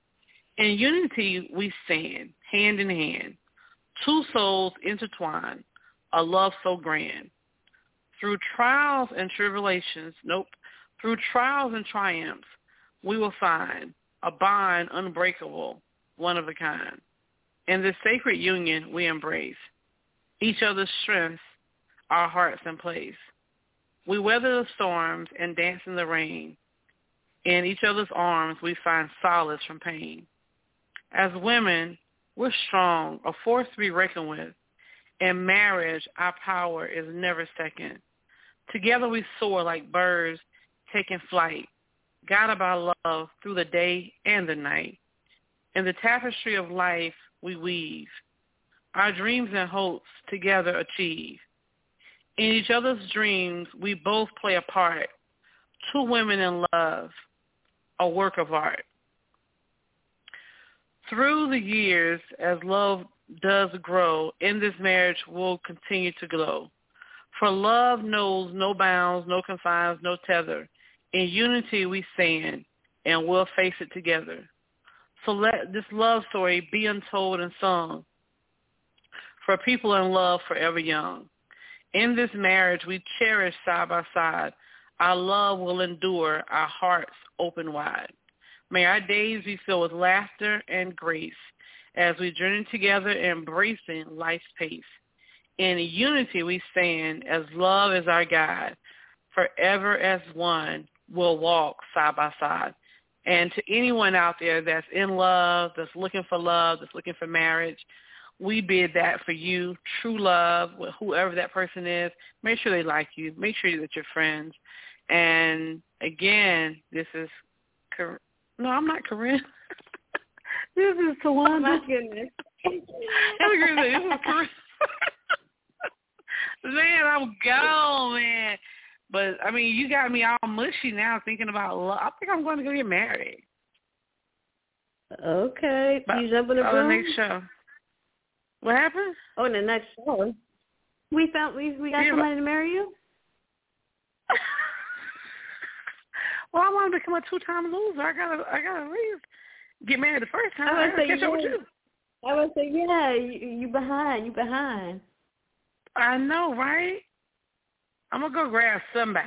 In unity we stand, hand in hand, two souls intertwined, a love so grand. Through trials and tribulations, through trials and triumphs, we will find a bond unbreakable, one of a kind. In this sacred union we embrace each other's strengths, our hearts in place. We weather the storms and dance in the rain. In each other's arms we find solace from pain. As women, we're strong, a force to be reckoned with. In marriage, our power is never second. Together we soar like birds taking flight, guided by love through the day and the night. In the tapestry of life we weave, our dreams and hopes together achieve. In each other's dreams we both play a part, two women in love, a work of art. Through the years, as love does grow, in this marriage will continue to glow. For love knows no bounds, no confines, no tether. In unity we stand, and we'll face it together. So let this love story be untold and sung for people in love forever young. In this marriage we cherish side by side. Our love will endure, our hearts open wide. May our days be filled with laughter and grace as we journey together embracing life's pace. In unity we stand as love is our guide. Forever as one, we'll walk side by side. And to anyone out there that's in love, that's looking for love, that's looking for marriage, we bid that for you. True love, whoever that person is, make sure they like you. Make sure that you're friends. And again, this is no, I'm not Corinne. This is Tawana. Oh my goodness. This is Corinne. Man, I'm gone, man. But I mean, you got me all mushy now thinking about love. I think I'm going to go get married. Okay. But you jump in the room? The next show. What happened? Oh, in the next show. We got somebody to marry you? Well, I want to become a 2-time loser. I gotta at least get married the first time. I gotta catch up with you. I would say, yeah, you behind. You behind. I know, right? I'm gonna go grab somebody.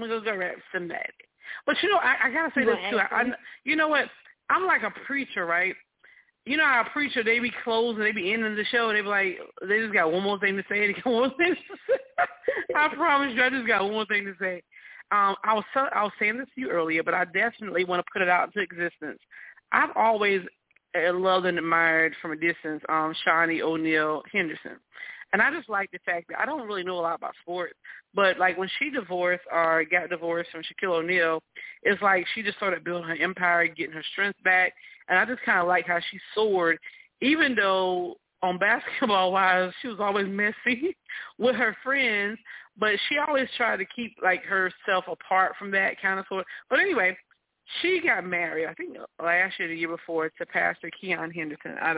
But you know, I gotta say this too. You know what? I'm like a preacher, right? You know how a preacher, they be closing, they be ending the show, they be like, they just got one more thing to say. They got one more thing to say. I promise you, I just got one more thing to say. I was saying this to you earlier, but I definitely want to put it out into existence. I've always loved and admired from a distance Shaunie O'Neal Henderson. And I just like the fact that I don't really know a lot about sports, but like when she divorced or got divorced from Shaquille O'Neal, it's like she just started building her empire, getting her strength back. And I just kind of like how she soared, even though on basketball-wise, she was always messy with her friends, but she always tried to keep like herself apart from that kind of sort. But anyway, she got married, I think last year, the year before, to Pastor Keon Henderson out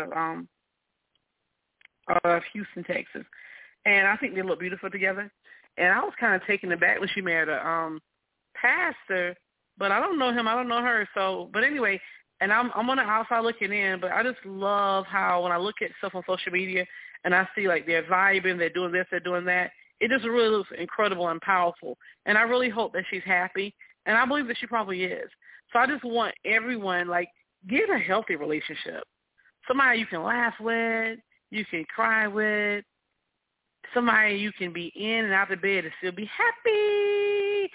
of Houston, Texas. And I think they look beautiful together. And I was kind of taken aback when she married a pastor, but I don't know him, I don't know her. So, but anyway, and I'm on the outside looking in, but I just love how when I look at stuff on social media and I see like they're vibing, they're doing this, they're doing that, it just really looks incredible and powerful. And I really hope that she's happy, and I believe that she probably is. So I just want everyone, like, get a healthy relationship. Somebody you can laugh with, you can cry with, somebody you can be in and out of bed and still be happy.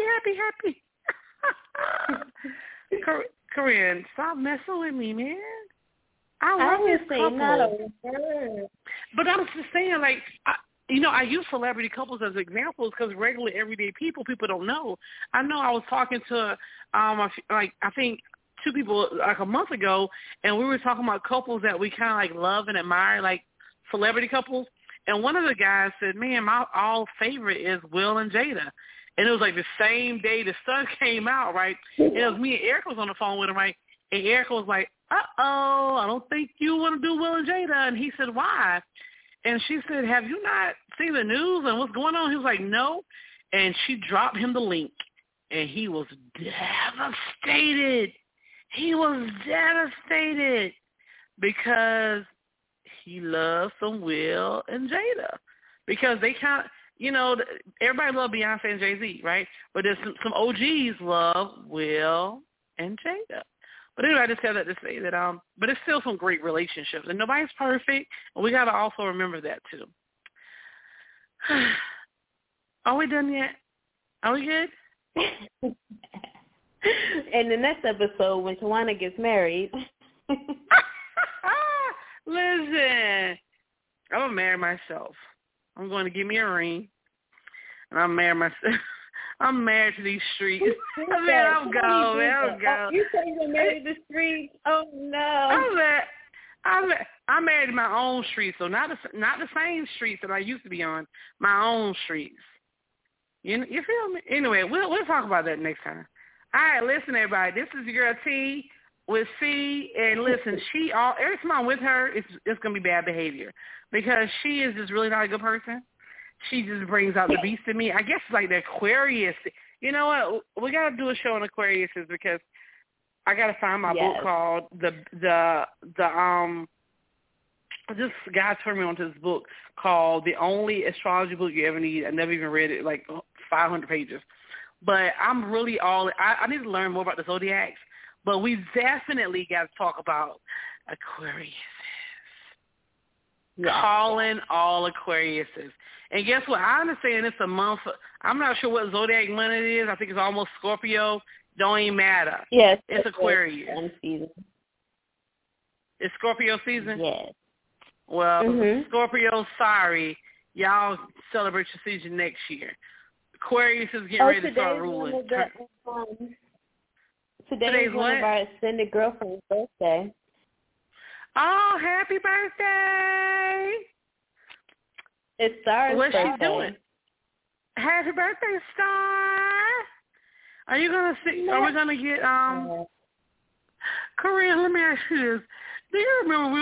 Corinne, stop messing with me, man. I love this couple. Not a word. But I was just saying, like, I use celebrity couples as examples because regular, everyday people don't know. I know I was talking to, I think, two people like a month ago, and we were talking about couples that we kind of like love and admire, like celebrity couples. And one of the guys said, man, my all favorite is Will and Jada. And it was like the same day the sun came out, right? And it was me and Erica was on the phone with him, right? And Erica was like, uh-oh, I don't think you want to do Will and Jada. And he said, why? And she said, have you not seen the news and what's going on? He was like, no. And she dropped him the link, and he was devastated. He was devastated because he loves some Will and Jada. Because they kind of, everybody loves Beyonce and Jay-Z, right? But there's some OGs love Will and Jada. But anyway, I just said that to say that, but it's still some great relationships. And nobody's perfect, and we got to also remember that, too. Are we done yet? Are we good? In the next episode, when Tawana gets married. Listen, I'm going to marry myself. I'm going to give me a ring, and I'm marry myself. I'm married to these streets. Man, I'm gone, man. I'm gone. You say you're married to the streets? Oh, no. I'm married to my own streets, so not the same streets that I used to be on, my own streets. You feel me? Anyway, we'll talk about that next time. All right, listen, everybody. This is your girl T with C, and listen, every time I'm with her, it's gonna be bad behavior because she is just really not a good person. She just brings out the beast in me. I guess it's like the Aquarius. You know what? We gotta do a show on Aquariuses because I gotta find my book called this guy turned me onto this book called The Only Astrology Book You Ever Need. I never even read it, like 500 pages. But I'm really I need to learn more about the zodiacs. But we definitely got to talk about Aquariuses. Yeah. Calling all Aquariuses. And guess what? I understand it's a month. I'm not sure what zodiac month it is. I think it's almost Scorpio. Don't even matter. Yes. It's Aquarius. Season. It's Scorpio season? Yes. Well, Scorpio, sorry. Y'all celebrate your season next year. Aquarius is getting ready to start ruling. Today's one of our extended girlfriend's birthday. Oh, happy birthday! It's Star's birthday. What's she doing? Happy birthday, Star! Are you gonna see? Are we gonna get Korea? Let me ask you this: do you remember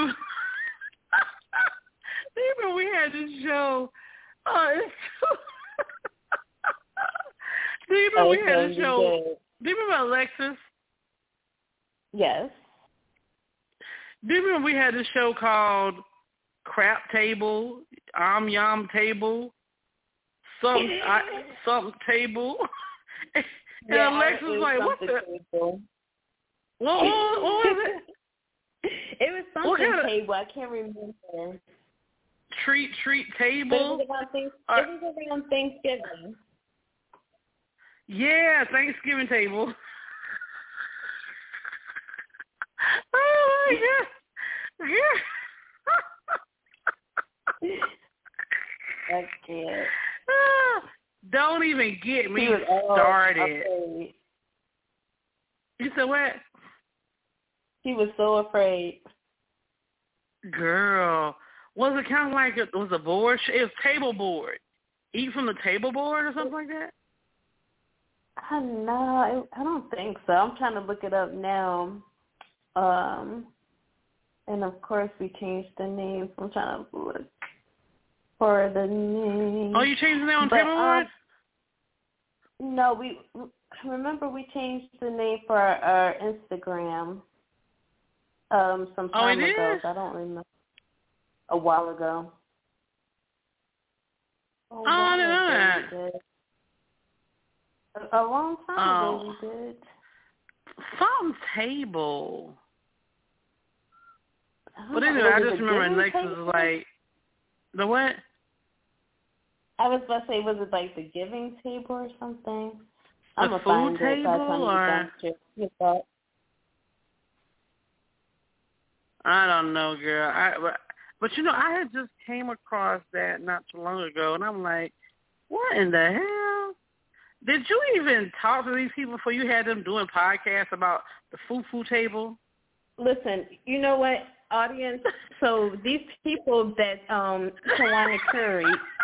we had this show? Do you remember we had this show? Do you remember Alexis? Yes. Do you remember we had this show called Crap Table, Yum Table, something table? And Alexis was like, what the? What was it? It was something table. I can't remember. Treat table? It was around Thanksgiving. Yeah, Thanksgiving table. Oh, my God. I can't. Don't even get me started. You said what? He was so afraid. Girl, was it kind of like it was a board? It was table board. Eat from the table board or something like that? No, I don't think so. I'm trying to look it up now. And of course we changed the name. I'm trying to look for the name. Oh, you changed the name on table board? No, we changed the name for our Instagram some time ago. I don't remember. A while ago. I didn't know that. A long time ago we did. Some table. But anyway, I just remember Alexis was like, the what? I was about to say, was it like the giving table or something? The food table or? I don't know, girl. But you know, I had just came across that not too long ago, and I'm like, what in the hell? Did you even talk to these people before you had them doing podcasts about the food table? Listen, you know what, audience? So these people that Tawana Curry,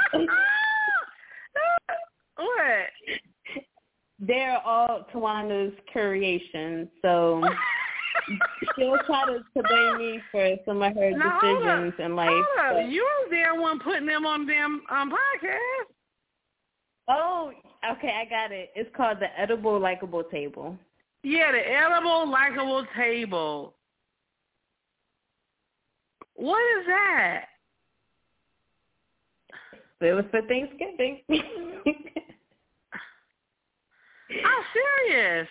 what? They're all Tawana's creations. So she'll try to blame me for some of her decisions in life. You were the one putting them on them podcast. Oh, okay, I got it. It's called the Edible Likeable Table. Yeah, the Edible Likeable Table. What is that? It was for Thanksgiving. I'm serious.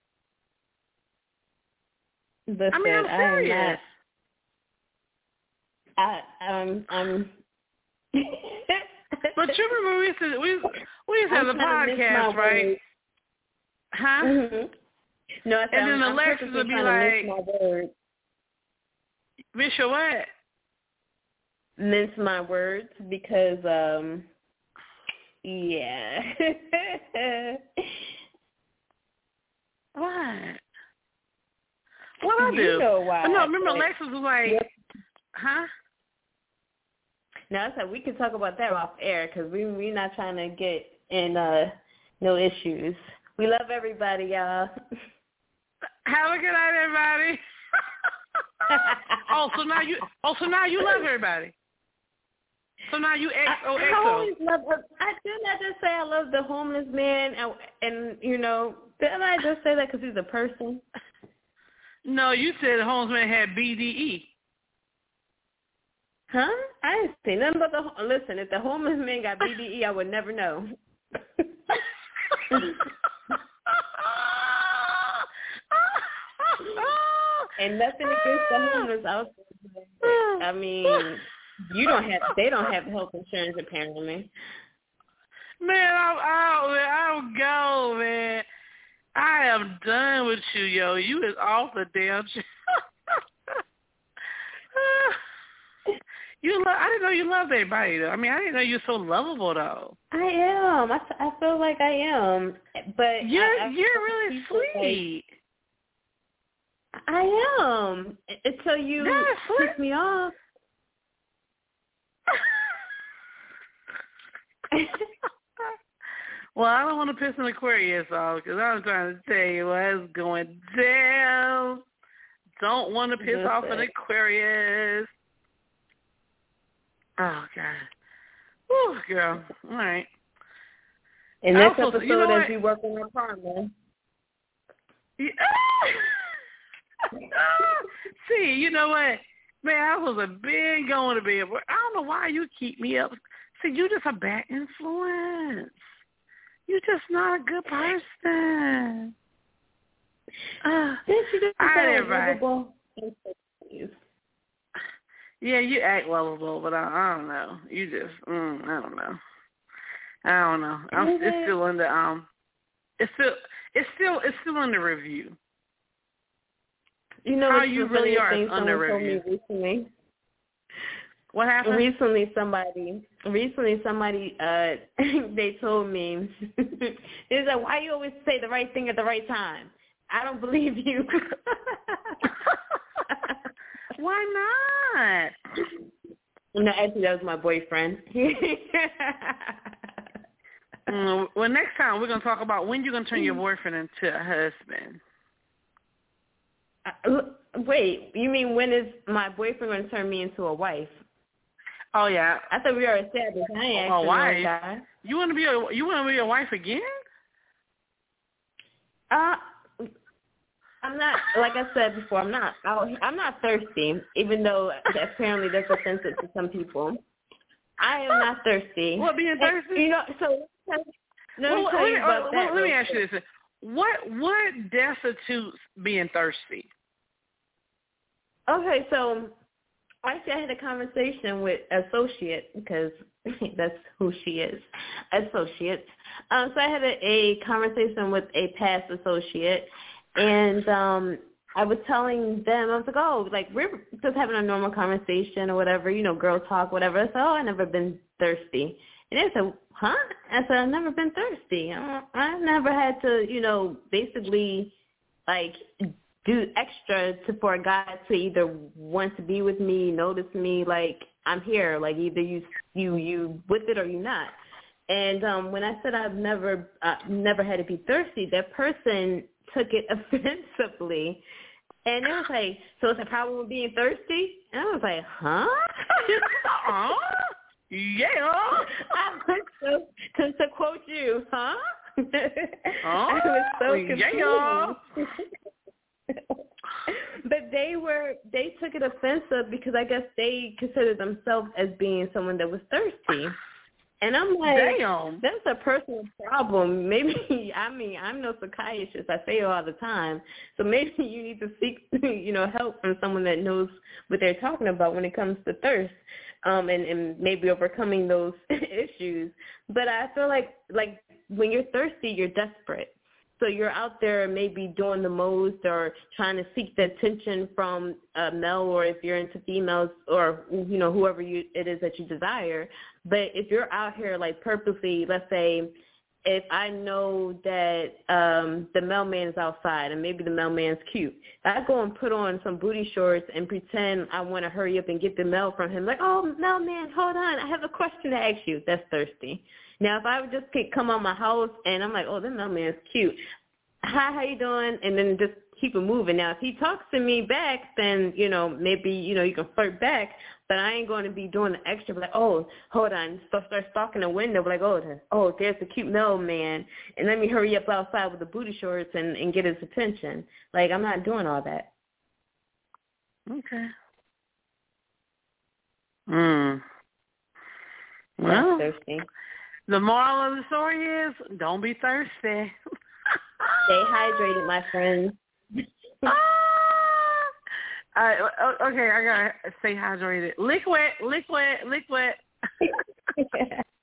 Listen, I'm serious. I'm But you remember we used to have a podcast, right? Huh? Mm-hmm. No, I said, and then Alexis would be like, miss your what? Mince my words because, yeah. What? What I do? You know why. No, remember Alexis was like, huh? No, I said we can talk about that off air because we're not trying to get in no issues. We love everybody, y'all. Have a good night, everybody. So now you love everybody. So now you XOXO. I always love. I didn't I just say I love the homeless man, and didn't I just say that because he's a person? No, you said the homeless man had BDE. Huh? I ain't seen nothing but listen, if the homeless man got BDE, I would never know. And nothing against the homeless out there. I mean, they don't have health insurance apparently. Man, I'll go, man. I am done with you, yo. You is off the damn shit. I didn't know you loved everybody, though. I mean, I didn't know you were so lovable, though. I am. I feel like I am. But you're really sweet. I am. Until you piss me off. Well, I don't want to piss an Aquarius off because I'm trying to tell you what's going down. Don't want to piss off an Aquarius. Oh, God. Whew, girl. All right. In this episode, as we work on our karma. Yeah. See, you know what? Man, I was been going to bed. I don't know why you keep me up. See, you just a bad influence. You're just not a good person. All right, everybody. Yeah, you act lovable, but I don't know. You just, I don't know. It's still in the it's still under review. You know how you really are is under review. Recently. What happened? Recently somebody they told me it's like, why you always say the right thing at the right time? I don't believe you. Why not? No, actually that was my boyfriend. Well, next time we're gonna talk about when you're gonna turn your boyfriend into a husband. Wait, you mean when is my boyfriend going to turn me into a wife? Oh yeah, I thought we were established. I ain't actually wife. Guy. You want to be a wife again? I'm not. Like I said before, I'm not thirsty. Even though apparently that's offensive to some people. I am not thirsty. What, being thirsty? Let me ask you this. What constitutes being thirsty? Okay, so actually I had a conversation with Associate because that's who she is, Associate. So I had a conversation with a past associate, and I was telling them, I was like, we're just having a normal conversation or whatever, girl talk, whatever. I said, I've never been thirsty. And they said, huh? I said, I've never been thirsty. I never had to, basically, do extra for a guy to either want to be with me, notice me, I'm here. Either you with it or you not. And when I said I've never had to be thirsty, that person took it offensively. And it was like, so it's a problem with being thirsty? And I was like, huh? Yeah. To quote you, huh? I was so confused. Yeah. But they took it offensive because I guess they consider themselves as being someone that was thirsty. And I'm like, damn, that's a personal problem. Maybe, I'm no psychiatrist. I say it all the time. So maybe you need to seek, help from someone that knows what they're talking about when it comes to thirst, and maybe overcoming those issues. But I feel like when you're thirsty, you're desperate. So you're out there maybe doing the most or trying to seek the attention from a male, or if you're into females or, whoever it is that you desire. But if you're out here purposely, let's say if I know that the mailman is outside and maybe the mailman's cute, I go and put on some booty shorts and pretend I want to hurry up and get the mail from him. Oh, mailman, hold on. I have a question to ask you. That's thirsty. Now, if I would just come out my house and I'm like, oh, that mailman's cute. Hi, how you doing? And then just keep it moving. Now, if he talks to me back, then, you know, maybe, you know, you can flirt back, but I ain't going to be doing the extra, like, oh, hold on, start stalking the window, like, oh, there's a cute mailman, and let me hurry up outside with the booty shorts and get his attention. Like, I'm not doing all that. Okay. Well, thirsty. The moral of the story is, don't be thirsty. Stay hydrated, my friends. Okay, I gotta stay hydrated. Liquid.